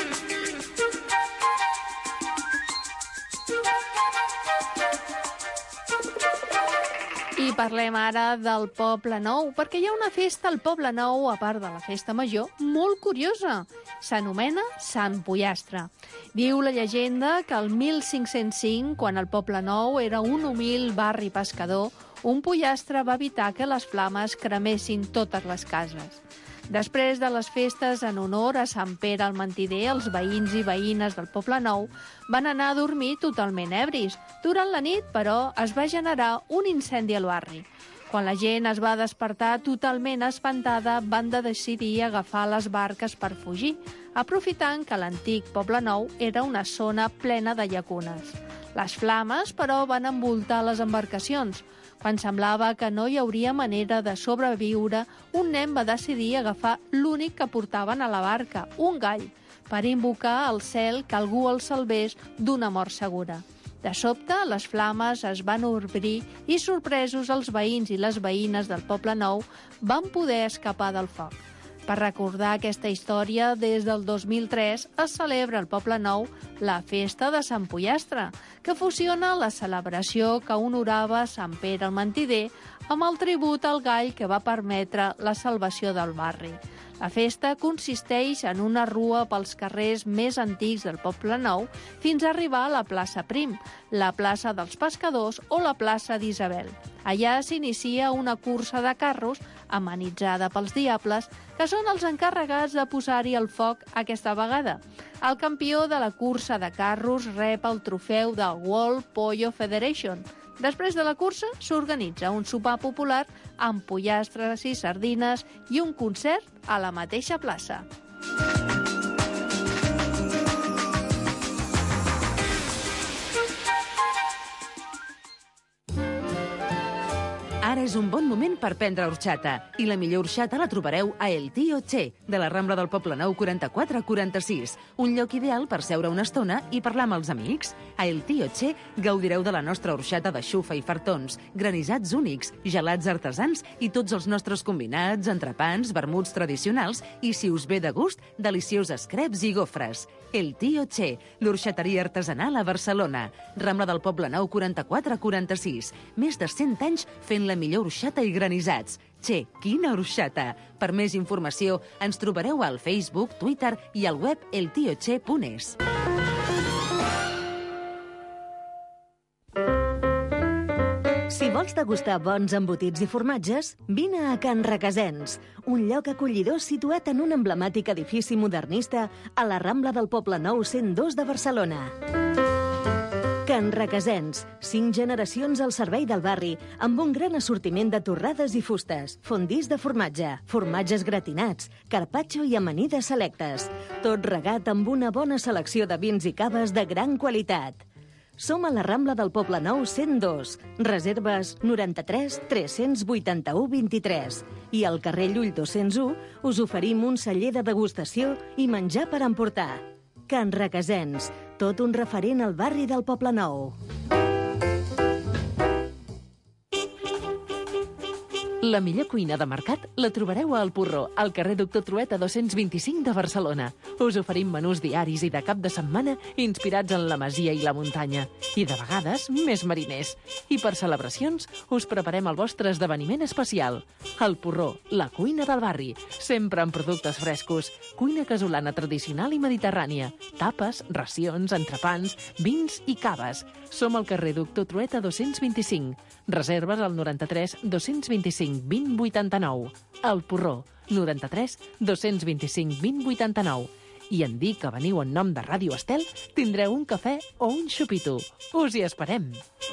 G: I parlem ara del Poble Nou, perquè hi ha una festa al Poble Nou, a part de la festa major, molt curiosa. S'anomena Sant Pollastre. Diu la llegenda que el 1505, quan el Poble Nou era un humil barri pescador, un pollastre va evitar que les flames cremessin totes les cases. Després de les festes en honor a Sant Pere el Mentider, els veïns i veïnes del Poble Nou van anar a dormir totalment ebris. Durant la nit, però, es va generar un incendi al barri. Quan la gent es va despertar totalment espantada, van decidir agafar les barques per fugir, aprofitant que l'antic Poble Nou era una zona plena de llacunes. Les flames, però, van envoltar les embarcacions. Quan semblava que no hi hauria manera de sobreviure, un nen va decidir agafar l'únic que portaven a la barca, un gall, per invocar al cel que algú el salvés d'una mort segura. De sobte, les flames es van obrir i, sorpresos, els veïns i les veïnes del Poble Nou van poder escapar del foc. Per recordar aquesta història, des del 2003 es celebra al Poble Nou la Festa de Sant Pollastre, que fusiona la celebració que honorava Sant Pere el Mentider amb el tribut al gall que va permetre la salvació del barri. La festa consisteix en una rua pels carrers més antics del Poble Nou fins a arribar a la plaça Prim, la plaça dels Pescadors o la plaça d'Isabel. Allà s'inicia una cursa de carros amenitzada pels diables, que són els encarregats de posar-hi el foc aquesta vegada. El campió de la cursa de carros rep el trofeu del World Pollo Federation. Després de la cursa s'organitza un sopar popular amb pollastres i sardines i un concert a la mateixa plaça.
E: Ara és un bon moment per prendre horxata. I la millor horxata la trobareu a El Tío Che, de la Rambla del Poble Nou 4446. Un lloc ideal per seure una estona i parlar amb els amics. A El Tío Che gaudireu de la nostra horxata de xufa i fartons, granissats únics, gelats artesans i tots els nostres combinats, entrepans, vermuts tradicionals i, si us ve de gust, delicioses creps i gofres. El Tío Che, l'orxateria artesanal a Barcelona. Rambla del Poble Nou 4446. Més de 100 anys fent la millor orxata i granissats. Che, quina orxata! Per més informació ens trobareu al Facebook, Twitter i al web eltioche.es.
O: Si vols degustar bons embotits i formatges, vine a Can Requesens, un lloc acollidor situat en un emblemàtic edifici modernista a la Rambla del Poble Nou 102 de Barcelona. Can Requesens, 5 generacions al servei del barri, amb un gran assortiment de torrades i fustes, fondís de formatge, formatges gratinats, carpaccio i amanides selectes. Tot regat amb una bona selecció de vins i caves de gran qualitat. Som a la Rambla del Poble Nou 102, reserves 93 381 23. I al carrer Llull 201 us oferim un celler de degustació i menjar per emportar. Can Requesens, tot un referent al barri del Poble Nou.
Q: La millor cuina de mercat la trobareu a El Porró, al carrer Doctor Trueta 225 de Barcelona. Us oferim menús diaris i de cap de setmana inspirats en la masia i la muntanya. I de vegades més mariners. I per celebracions us preparem el vostre esdeveniment especial. El Porró, la cuina del barri. Sempre amb productes frescos. Cuina casolana tradicional i mediterrània. Tapes, racions, entrepans, vins i caves. Som al carrer Doctor Trueta 225. Reserves al 93 225 20 89. El Porró, 93 225 20 89. I en dir que veniu en nom de Ràdio Estel, tindreu un cafè o un xupito. Us hi esperem.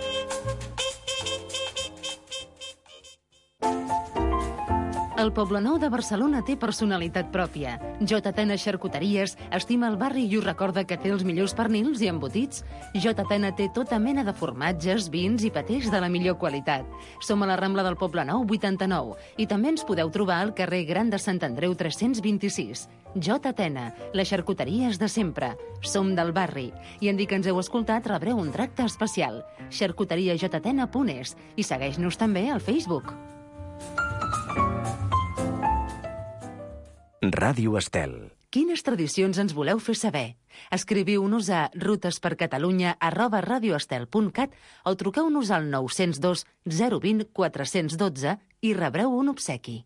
E: El Poble Nou de Barcelona té personalitat pròpia. JTN Xarcuteries estima el barri i us recorda que té els millors pernils i embotits. JTN té tota mena de formatges, vins i patès de la millor qualitat. Som a la Rambla del Poble Nou 89 i també ens podeu trobar al carrer Gran de Sant Andreu 326. JTN, les xarcuteries de sempre. Som del barri. I en dir que ens heu escoltat rebreu un tracte especial. xarcuteriajtn.es i segueix-nos també al Facebook.
R: Ràdio Estel.
E: Quines tradicions ens voleu fer saber? Escriviu-nos a rutespercatalunya@radioestel.cat o truqueu-nos al 902 020 412 i rebreu un obsequi.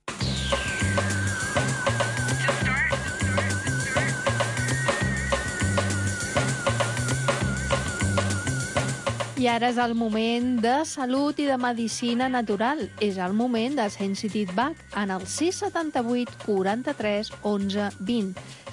G: I ara és el moment de salut i de medicina natural. És el moment de Sensitive Back en el 678 43 11 20.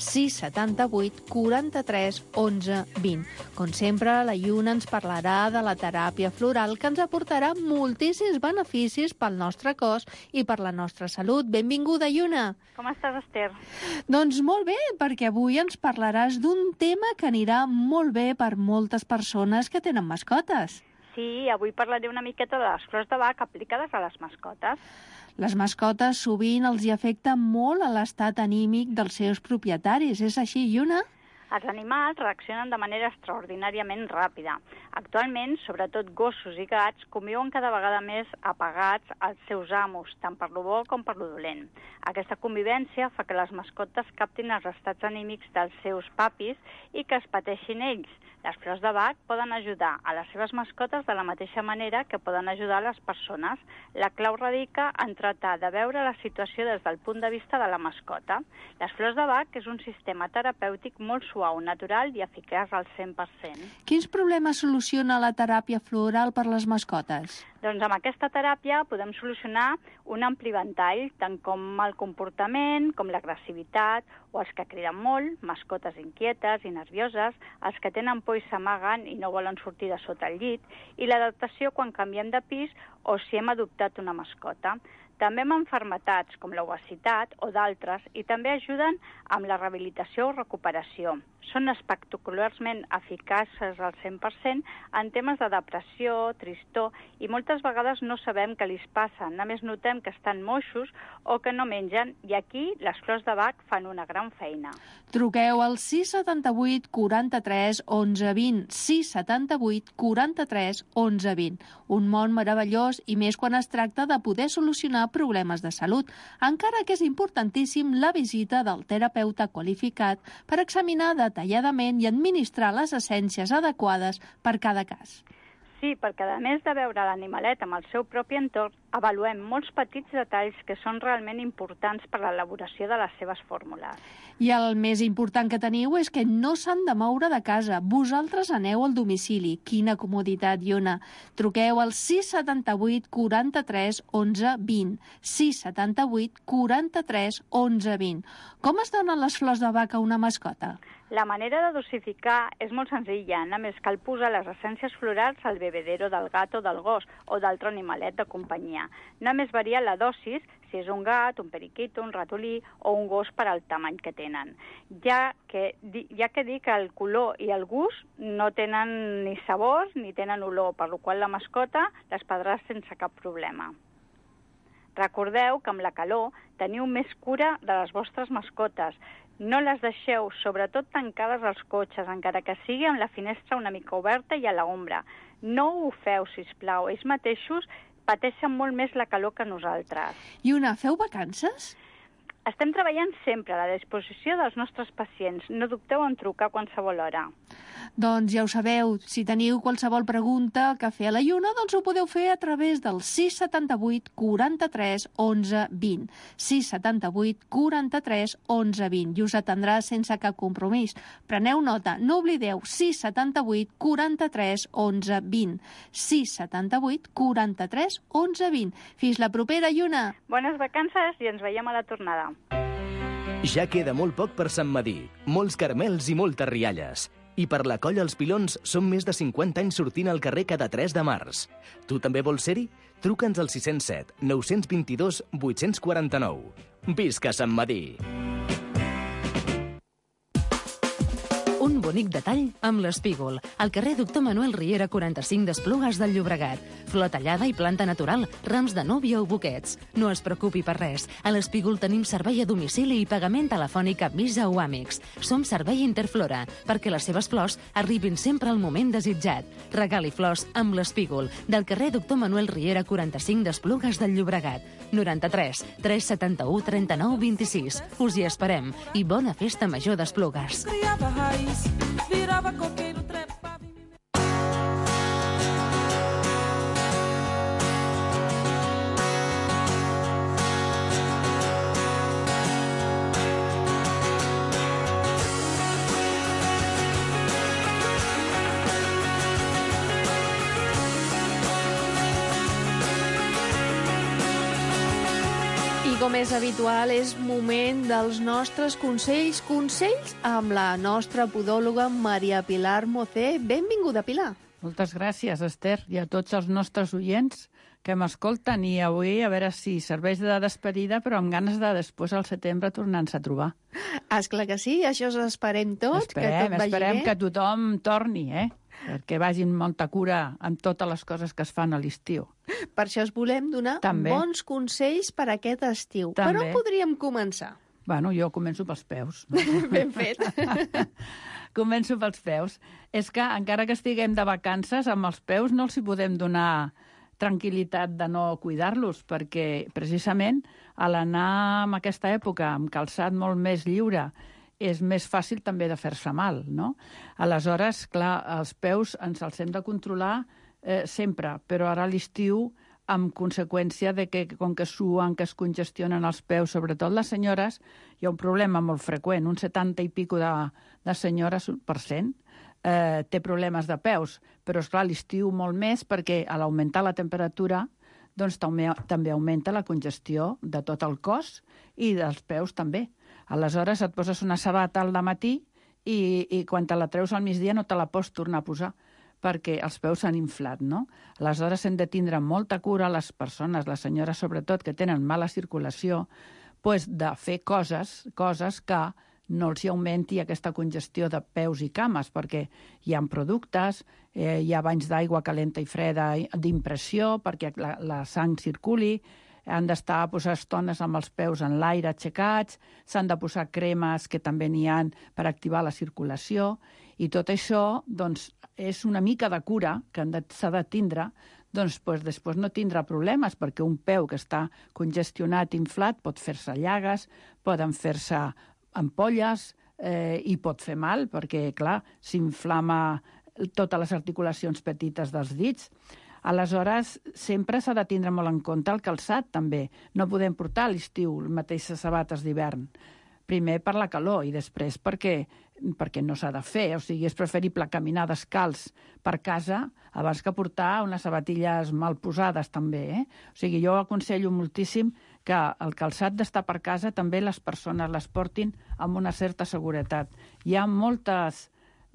G: 678 43 11 20. Com sempre, la Iuna ens parlarà de la teràpia floral, que ens aportarà moltíssims beneficis pel nostre cos i per la nostra salut. Benvinguda, Iuna!
R: Com estàs, Esther?
G: Doncs molt bé, perquè avui ens parlaràs d'un tema que anirà molt bé per moltes persones que tenen mascotes.
R: Sí, avui parlaré una miqueta de les flors de Bach aplicades a les mascotes.
G: Les mascotes sovint els hi afecta molt a l'estat anímic dels seus propietaris. És així, Iuna?
R: Els animals reaccionen de manera extraordinàriament ràpida. Actualment, sobretot gossos i gats, conviuen cada vegada més apagats als seus amos, tant per lo bo com per lo dolent. Aquesta convivència fa que les mascotes captin els estats anímics dels seus papis i que es pateixin ells. Les flors de Bach poden ajudar a les seves mascotes de la mateixa manera que poden ajudar a les persones. La clau radica en tratar de veure la situació des del punt de vista de la mascota. Les flors de Bach és un sistema terapèutic molt suau, natural i eficaç al 100%.
G: Quins problemes soluciona la teràpia floral per les mascotes?
R: Doncs amb aquesta teràpia podem solucionar un ampli ventall, tant com el comportament, com l'agressivitat, o els que criden molt, mascotes inquietes i nervioses, els que tenen por i s'amaguen i no volen sortir de sota el llit, i l'adaptació quan canviem de pis o si hem adoptat una mascota. També amb malalties com l'obesitat o d'altres, i també ajuden amb la rehabilitació o recuperació. Són espectacularment eficaces al 100% en temes de depressió, tristor, i moltes vegades no sabem què li passa, només notem que estan moixos o que no mengen, i aquí les flors de Bach fan una gran feina.
G: Truqueu al 678 43 11 20, 678 43 11 20. Un món meravellós, i més quan es tracta de poder solucionar problemes de salut, encara que és importantíssim la visita del terapeuta qualificat per examinar detalladament i administrar les essències adequades per cada cas.
R: Sí, perquè a més de veure l'animalet amb el seu propi entorn, avaluem molts petits detalls que són realment importants per a l'elaboració de les seves fórmules.
G: I el més important que teniu és que no s'han de moure de casa. Vosaltres aneu al domicili. Quina comoditat, Iona. Truqueu al 678 43 11 20. 678 43 11 20. Com es donen les flors de Bach a una mascota?
R: La manera de dosificar és molt senzilla. Només cal posar les essències florals al bebedero del gat o del gos o d'altre animalet de companyia. Només varia la dosis si és un gat, un periquito, un ratolí o un gos per al tamany que tenen. Ja que dir que el color i el gust no tenen ni sabor ni tenen olor, per la qual la mascota les prendrà sense cap problema. Recordeu que amb la calor teniu més cura de les vostres mascotes. No les deixeu, sobretot tancades als cotxes, encara que sigui amb la finestra una mica oberta i a l'ombra. No ho feu, sisplau. Ells mateixos pateixen molt més la calor que nosaltres.
G: I feu vacances?
R: Estem treballant sempre a la disposició dels nostres pacients. No dubteu en trucar a qualsevol hora.
G: Doncs ja ho sabeu, si teniu qualsevol pregunta que fer a la Iuna, doncs ho podeu fer a través del 678 43 11 20. 678 43 11 20. I us atendrà sense cap compromís. Preneu nota, no oblideu, 678 43 11 20. 678 43 11 20. Fins la propera, Iuna.
R: Bones vacances i ens veiem a la tornada.
T: Ja queda molt poc per Sant Madí. Molts caramels i moltes rialles. I per la Colla Els Pilons són més de 50 anys sortint al carrer cada 3 de març. Tu també vols ser-hi? Truca'ns al 607 922 849. Visca Sant Madí!
E: Un bonic detall amb l'Espígol, al carrer Doctor Manuel Riera 45 d'Esplugues del Llobregat. Flor tallada i planta natural, rams de núvia o buquets. No es preocupi per res. A l'Espígol tenim servei a domicili i pagament telefònic a Visa o Amex. Som servei Interflora, perquè les seves flors arribin sempre al moment desitjat. Regali flors amb l'Espígol, del carrer Doctor Manuel Riera 45 d'Esplugues del Llobregat. 93 371 39 26. Us hi esperem. I bona festa major d'Esplugues.
S: Criava raiz, virava coqueiro, trepava e me...
G: I com és habitual, és moment dels nostres consells. Consells amb la nostra podòloga Maria Pilar Mocé. Benvinguda, Pilar.
U: Moltes gràcies, Esther, i a tots els nostres oients que m'escolten. I avui, a veure si serveix de despedida, però amb ganes de després al setembre tornar-nos a trobar.
G: Esclar que sí, això esperem tots, que tot vagi
U: esperem
G: bé.
U: que tothom torni, perquè vagin molta cura amb totes les coses que es fan a l'estiu.
G: Per això us volem donar bons consells per aquest estiu.
U: També.
G: Per on podríem començar?
U: Bueno, jo començo pels peus.
G: Ben fet.
U: Començo pels peus. És que encara que estiguem de vacances, amb els peus no els hi podem donar tranquil·litat de no cuidar-los, perquè precisament a l'anar en aquesta època amb calçat molt més lliure és més fàcil també de fer-se mal, no? Aleshores, clar, els peus ens els hem de controlar sempre, però ara a l'estiu amb conseqüència de que, com que suen, que es congestionen els peus, sobretot les senyores, hi ha un problema molt freqüent, un 70 i pico de senyores per cent té problemes de peus, però esclar, a l'estiu molt més, perquè a l'augmentar la temperatura doncs també augmenta la congestió de tot el cos i dels peus també. Aleshores et poses una sabata al matí i quan te la treus al migdia no te la pots tornar a posar perquè els peus s'han inflat, no? Aleshores hem de tindre molta cura, les persones, les senyores sobretot, que tenen mala circulació, doncs de fer coses que no els hi augmenti aquesta congestió de peus i cames, perquè hi ha productes, hi ha banys d'aigua calenta i freda d'impressió perquè la sang circuli, han d'estar a posar estones amb els peus en l'aire aixecats, s'han de posar cremes que també n'hi ha per activar la circulació, i tot això doncs, és una mica de cura que s'ha de tindre, doncs després no tindrà problemes, perquè un peu que està congestionat, inflat, pot fer-se llagues, poden fer-se ampolles i pot fer mal, perquè, clar, s'inflama totes les articulacions petites dels dits. Aleshores, sempre s'ha de tindre molt en compte el calçat, també. No podem portar a l'estiu les mateixes sabates d'hivern. Primer per la calor i després perquè no s'ha de fer. O sigui, és preferible caminar descalç per casa abans que portar unes sabatilles mal posades, també. O sigui, jo aconsello moltíssim que el calçat d'estar per casa també les persones les portin amb una certa seguretat. Hi ha moltes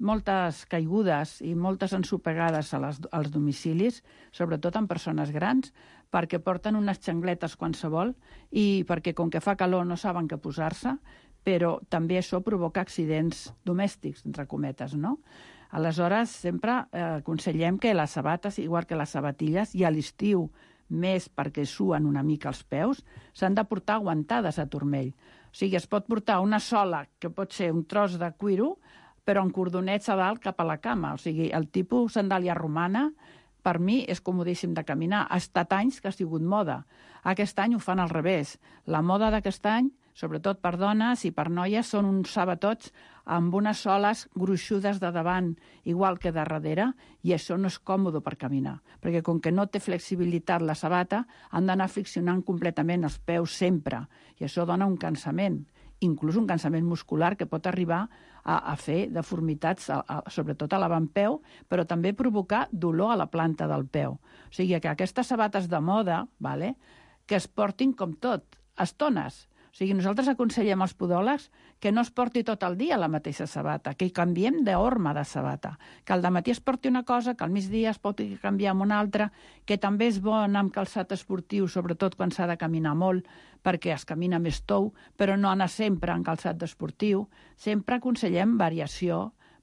U: caigudes i moltes ensopegades als domicilis, sobretot en persones grans, perquè porten unes xangletes qualsevol i perquè, com que fa calor, no saben què posar-se, però també això provoca accidents domèstics, entre cometes, no? Aleshores, sempre aconsellem que les sabates, igual que les sabatilles, i a l'estiu més perquè suen una mica els peus, s'han de portar aguantades a turmell. O sigui, es pot portar una sola, que pot ser un tros de cuiro, però en cordonets a dalt cap a la cama. O sigui, el tipus sandàlia romana, per mi, és comodíssim de caminar. Ha estat anys que ha sigut moda. Aquest any ho fan al revés. La moda d'aquest any, sobretot per dones i per noies, són uns sabatots amb unes soles gruixudes de davant, igual que de darrere, i això no és còmode per caminar, perquè com que no té flexibilitat la sabata, han d'anar friccionant completament els peus sempre, i això dona un cansament, inclús un cansament muscular que pot arribar a fer deformitats, sobretot a l'avantpeu, però també provocar dolor a la planta del peu. O sigui que aquestes sabates de moda, que es portin com tot, estones. O sigui, nosaltres aconsellem als podòlegs que no es porti tot el dia la mateixa sabata, que hi canviem d'horma de sabata, que al dematí es porti una cosa, que al migdia es pot canviar amb una altra, que també és bo anar amb calçat esportiu, sobretot quan s'ha de caminar molt, perquè es camina més tou, però no anar sempre en calçat esportiu. Sempre aconsellem variació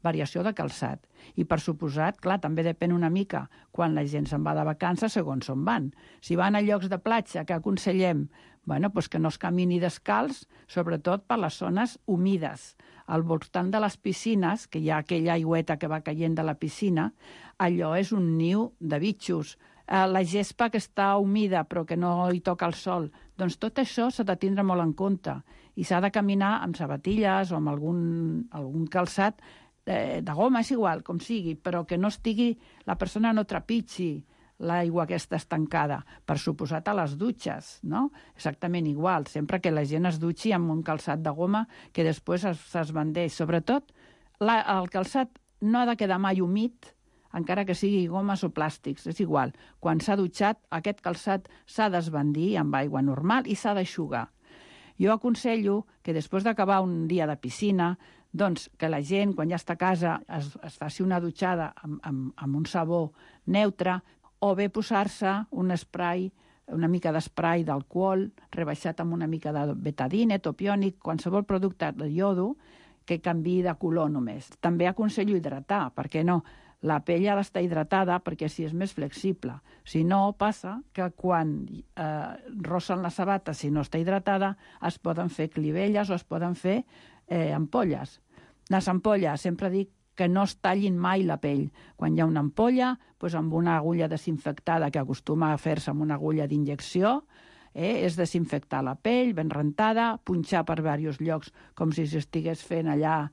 U: variació de calçat. I per suposat, clar, també depèn una mica quan la gent se'n va de vacances segons on van. Si van a llocs de platja, que aconsellem? Bueno, doncs que no es camini descalç, sobretot per les zones humides. Al voltant de les piscines, que hi ha aquella aigüeta que va caient de la piscina, allò és un niu de bitxos. La gespa que està humida però que no hi toca el sol, doncs tot això s'ha de tindre molt en compte i s'ha de caminar amb sabatilles o amb algun calçat de goma, és igual, com sigui, però que no estigui, la persona no trepitgi l'aigua aquesta estancada. Per suposat a les dutxes, no? Exactament igual, sempre que la gent es dutxi amb un calçat de goma que després s'esbandeix. Sobretot, el calçat no ha de quedar mai humit, encara que sigui gomes o plàstics, és igual. Quan s'ha dutxat, aquest calçat s'ha d'esbandir amb aigua normal i s'ha d'aixugar. Jo aconsello que després d'acabar un dia de piscina, doncs que la gent, quan ja està a casa, es faci una dutxada amb un sabó neutre, o bé posar-se un spray, una mica d'esprai d'alcohol, rebaixat amb una mica de betadine, topiònic, qualsevol producte de iodo que canviï de color només. També aconsello hidratar, perquè no? La pell ha d'estar hidratada perquè així és més flexible. Si no, passa que quan rossen les sabates, si no està hidratada, es poden fer clivelles o es poden fer ampolles. Les ampolles, sempre dic que no es tallin mai la pell. Quan hi ha una ampolla, doncs amb una agulla desinfectada, que acostuma a fer-se amb una agulla d'injecció, és desinfectar la pell, ben rentada, punxar per diversos llocs, com si s'estigués fent allà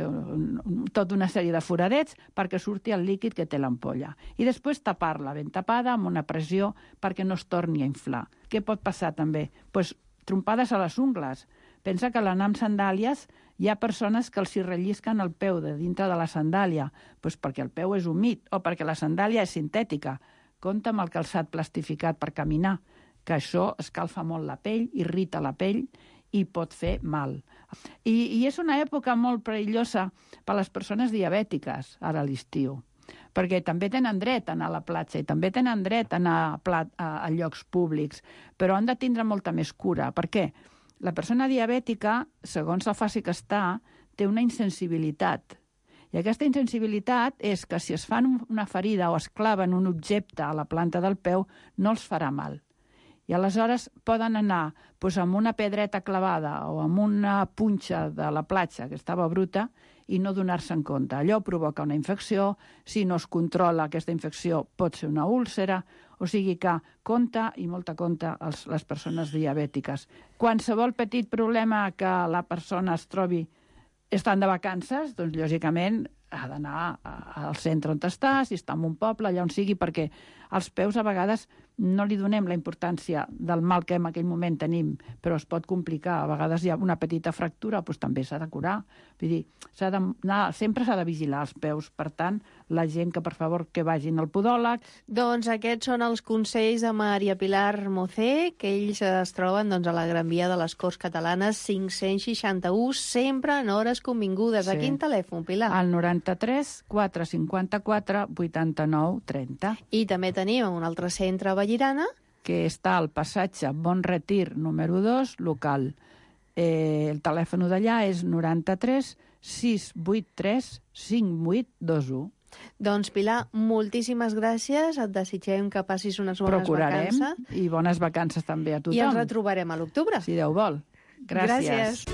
U: tota una sèrie de foradets perquè surti el líquid que té l'ampolla. I després tapar-la ben tapada amb una pressió perquè no es torni a inflar. Què pot passar també? Doncs trompades a les ungles. Pensa que l'anar amb sandàlies hi ha persones que els hi rellisquen el peu de dintre de la sandàlia, doncs perquè el peu és humit o perquè la sandàlia és sintètica. Compte amb el calçat plastificat per caminar, que això escalfa molt la pell, irrita la pell i pot fer mal. I és una època molt perillosa per a les persones diabètiques, ara a l'estiu, perquè també tenen dret a anar a la platja i també tenen dret a anar a llocs públics, però han de tindre molta més cura. Per què? La persona diabètica, segons la fase que està, té una insensibilitat. I aquesta insensibilitat és que si es fan una ferida o es claven un objecte a la planta del peu, no els farà mal. I aleshores poden anar amb una pedreta clavada o amb una punxa de la platja que estava bruta i no donar-se en compte. Allò provoca una infecció, si no es controla aquesta infecció pot ser una úlcera, o sigui que compte i molta compte les persones diabètiques. Qualsevol petit problema que la persona es trobi estan de vacances, doncs lògicament ha d'anar al centre on està, si està en un poble, allà on sigui, perquè als peus a vegades no li donem la importància del mal que en aquell moment tenim, però es pot complicar. A vegades hi ha una petita fractura, doncs també s'ha de curar. Vull dir, sempre s'ha de vigilar els peus. Per tant, la gent que, per favor, que vagin al podòleg.
G: Doncs aquests són els consells de Maria Pilar Mocé, que ells es troben a la Gran Via de les Corts Catalanes 561, sempre en hores convingudes. A quin telèfon, Pilar?
U: Al 93 454 89 30.
G: I també tenim un altre centre a Vallirana,
U: que està al passatge Bon Retir número 2, local. El telèfon d'allà és 93 683 5821.
G: Doncs, Pilar, moltíssimes gràcies. Et desitgem que passis unes bones vacances.
U: I bones vacances també a tothom.
G: I ens retrobarem a l'octubre.
U: Si Déu vol. Gràcies.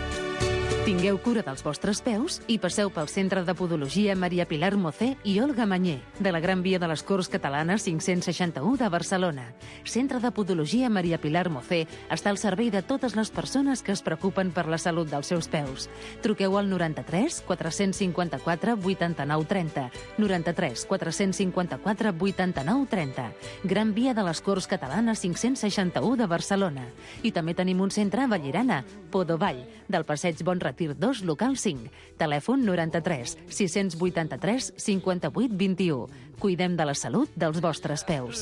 E: Tingueu cura dels vostres peus i passeu pel Centre de Podologia Maria Pilar Mocé i Olga Mañé, de la Gran Via de les Corts Catalanes 561 de Barcelona. Centre de Podologia Maria Pilar Mocé està al servei de totes les persones que es preocupen per la salut dels seus peus. Truqueu al 93 454 89 30. 93 454 89 30. Gran Via de les Corts Catalanes 561 de Barcelona. I també tenim un centre a Vallirana, Podovall, del passeig Bon Retir 2, local 5. Telèfon 93 683 58 21. Cuidem de la salut dels vostres peus.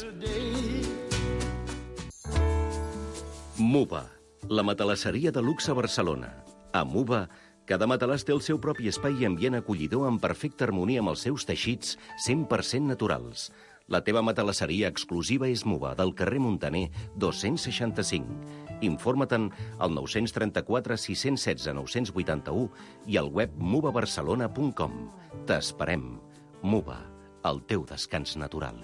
D: Muba, la matalasseria de luxe a Barcelona. A Muba, cada matalàs té el seu propi espai i ambient acollidor en perfecta harmonia amb els seus teixits 100% naturals. La teva matalasseria exclusiva és Muba, del carrer Muntaner 265. Informa-te'n al 934 616 981 i al web muvabarcelona.com. T'esperem. Muva, el teu descans natural.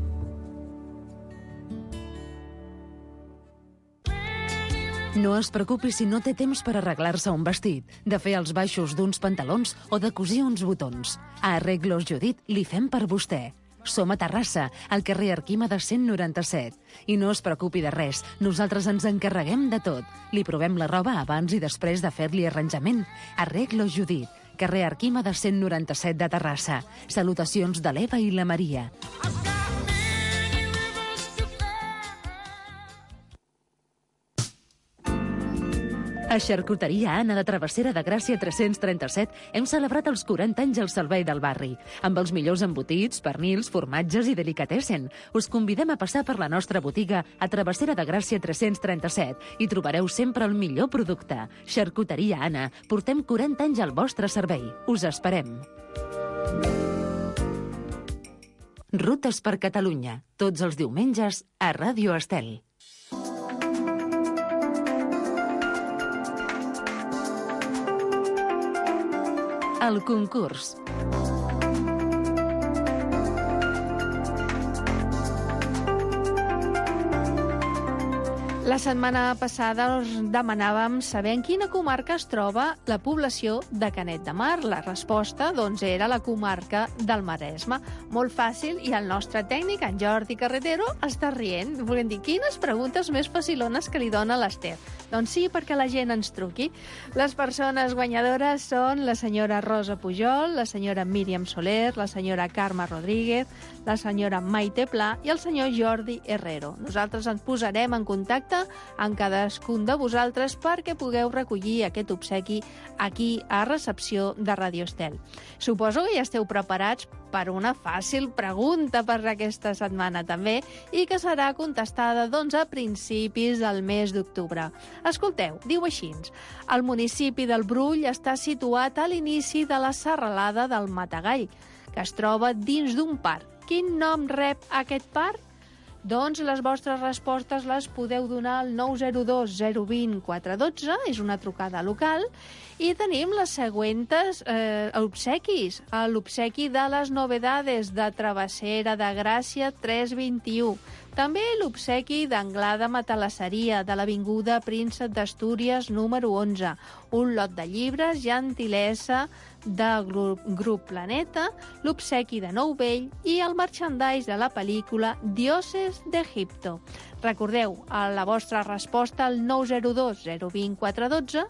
E: No es preocupi si no té temps per arreglar-se un vestit, de fer els baixos d'uns pantalons o de cosir uns botons. A Arreglos Judit li fem per vostè. Som a Terrassa, al carrer Arquímedes 197. I no es preocupi de res, nosaltres ens encarreguem de tot. Li provem la roba abans i després de fer-li arranjament. Arreglos Judit, carrer Arquímedes 197 de Terrassa. Salutacions de l'Eva i la Maria. A Xarcuteria Anna de Travessera de Gràcia 337 hem celebrat els 40 anys al servei del barri, amb els millors embotits, pernils, formatges i delicatessen. Us convidem a passar per la nostra botiga a Travessera de Gràcia 337 i trobareu sempre el millor producte. Xarcuteria Anna, portem 40 anys al vostre servei. Us esperem. Rutes per Catalunya, tots els diumenges a Ràdio Estel. El concurs.
G: La setmana passada us demanàvem saber en quina comarca es troba la població de Canet de Mar. La resposta, doncs, era la comarca del Maresme. Molt fàcil, i el nostre tècnic, en Jordi Carretero, està rient. Volem dir, quines preguntes més facilones que li dona l'Ester. Doncs sí, perquè la gent ens truqui. Les persones guanyadores són la senyora Rosa Pujol, la senyora Míriam Soler, la senyora Carme Rodríguez, la senyora Maite Pla i el senyor Jordi Herrero. Nosaltres ens posarem en contacte amb cadascun de vosaltres perquè pugueu recollir aquest obsequi aquí a recepció de Ràdio Estel. Suposo que ja esteu preparats per una fàcil pregunta per aquesta setmana també i que serà contestada doncs, a principis del mes d'octubre. Escolteu, diu així: el municipi del Brull està situat a l'inici de la serralada del Matagall, que es troba dins d'un parc. Quin nom rep aquest parc? Doncs les vostres respostes les podeu donar al 902 020 412, és una trucada local, i tenim les següents obsequis. L'obsequi de les novedades de Travessera de Gràcia 321. També l'obsequi d'Anglada Matalasseria de l'Avinguda Príncep d'Astúries número 11. Un lot de llibres, gentilesa de Grup Planeta, l'obsequi de Nou Vell i el merchandise de la pel·lícula Dioses d'Egipto. Recordeu, a la vostra resposta al 902 020 412,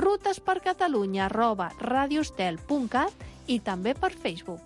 G: rutespercatalunya@radioestel.cat i també per Facebook.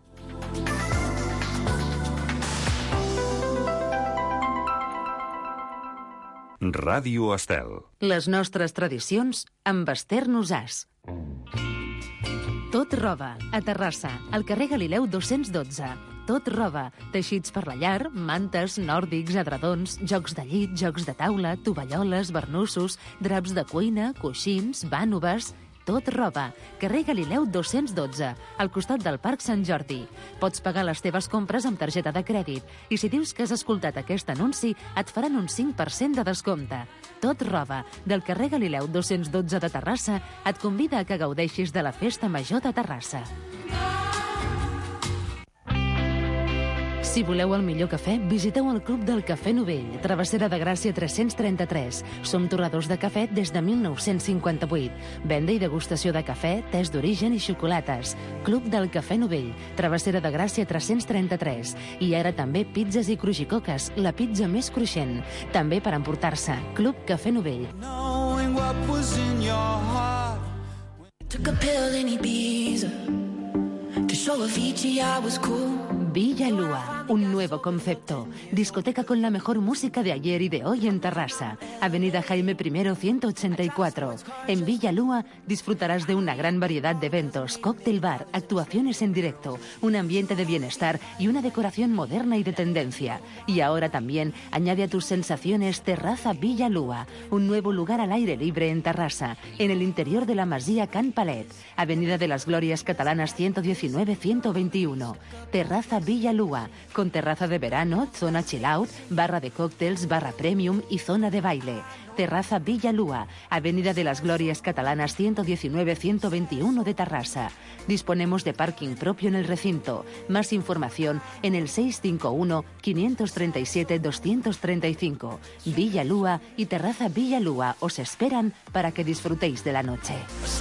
A: Ràdio Estel.
E: Les nostres tradicions amb Ester Nosàs. Tot roba, a Terrassa, al carrer Galileu 212. Tot roba, teixits per la llar, mantes, nòrdics, edredons, jocs de llit, jocs de taula, tovalloles, barnussos, draps de cuina, coixins, vànoves... Tot roba, carrer Galileu 212, al costat del Parc Sant Jordi. Pots pagar les teves compres amb targeta de crèdit i si dius que has escoltat aquest anunci et faran un 5% de descompte. Tot roba, del carrer Galileu 212 de Terrassa, et convida a que gaudeixis de la Festa Major de Terrassa. Si voleu el millor cafè, visiteu el Club del Cafè Novell, Travessera de Gràcia 333. Som torradors de cafè des de 1958. Venda i degustació de cafè, tés d'origen i xocolates. Club del Cafè Novell, Travessera de Gràcia 333. I ara també pizzas i crujicoques, la pizza més cruixent. També per emportar-se. Club Cafè Novell.
S: Took a pill in Ibiza to show Avicii I was cool.
E: Villa Lua, un nuevo concepto. Discoteca con la mejor música de ayer y de hoy en Terrassa. Avenida Jaime I 184. En Villa Lua disfrutarás de una gran variedad de eventos, cóctel bar, actuaciones en directo, un ambiente de bienestar y una decoración moderna y de tendencia. Y ahora también añade a tus sensaciones Terraza Villa Lua, un nuevo lugar al aire libre en Terrassa, en el interior de la Masía Can Palet. Avenida de las Glorias Catalanas 119-121. Terraza Villa Lua, con terraza de verano, zona chill out, barra de cócteles, barra premium y zona de baile. Terraza Villalúa, Avenida de las Glorias Catalanas 119-121 de Tarrasa. Disponemos de parking propio en el recinto. Más información en el 651-537-235. Villalúa y Terraza Villalúa os esperan para que disfrutéis de la noche.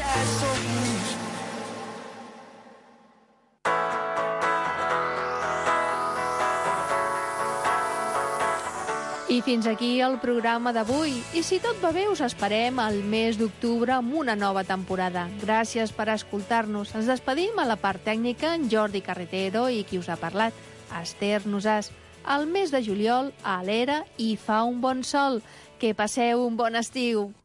G: I fins aquí el programa d'avui. I si tot va bé, us esperem al mes d'octubre amb una nova temporada. Gràcies per escoltar-nos. Ens despedim a la part tècnica en Jordi Carretero i qui us ha parlat, Esther Nosàs. Al mes de juliol, a l'era, hi fa un bon sol. Que passeu un bon estiu.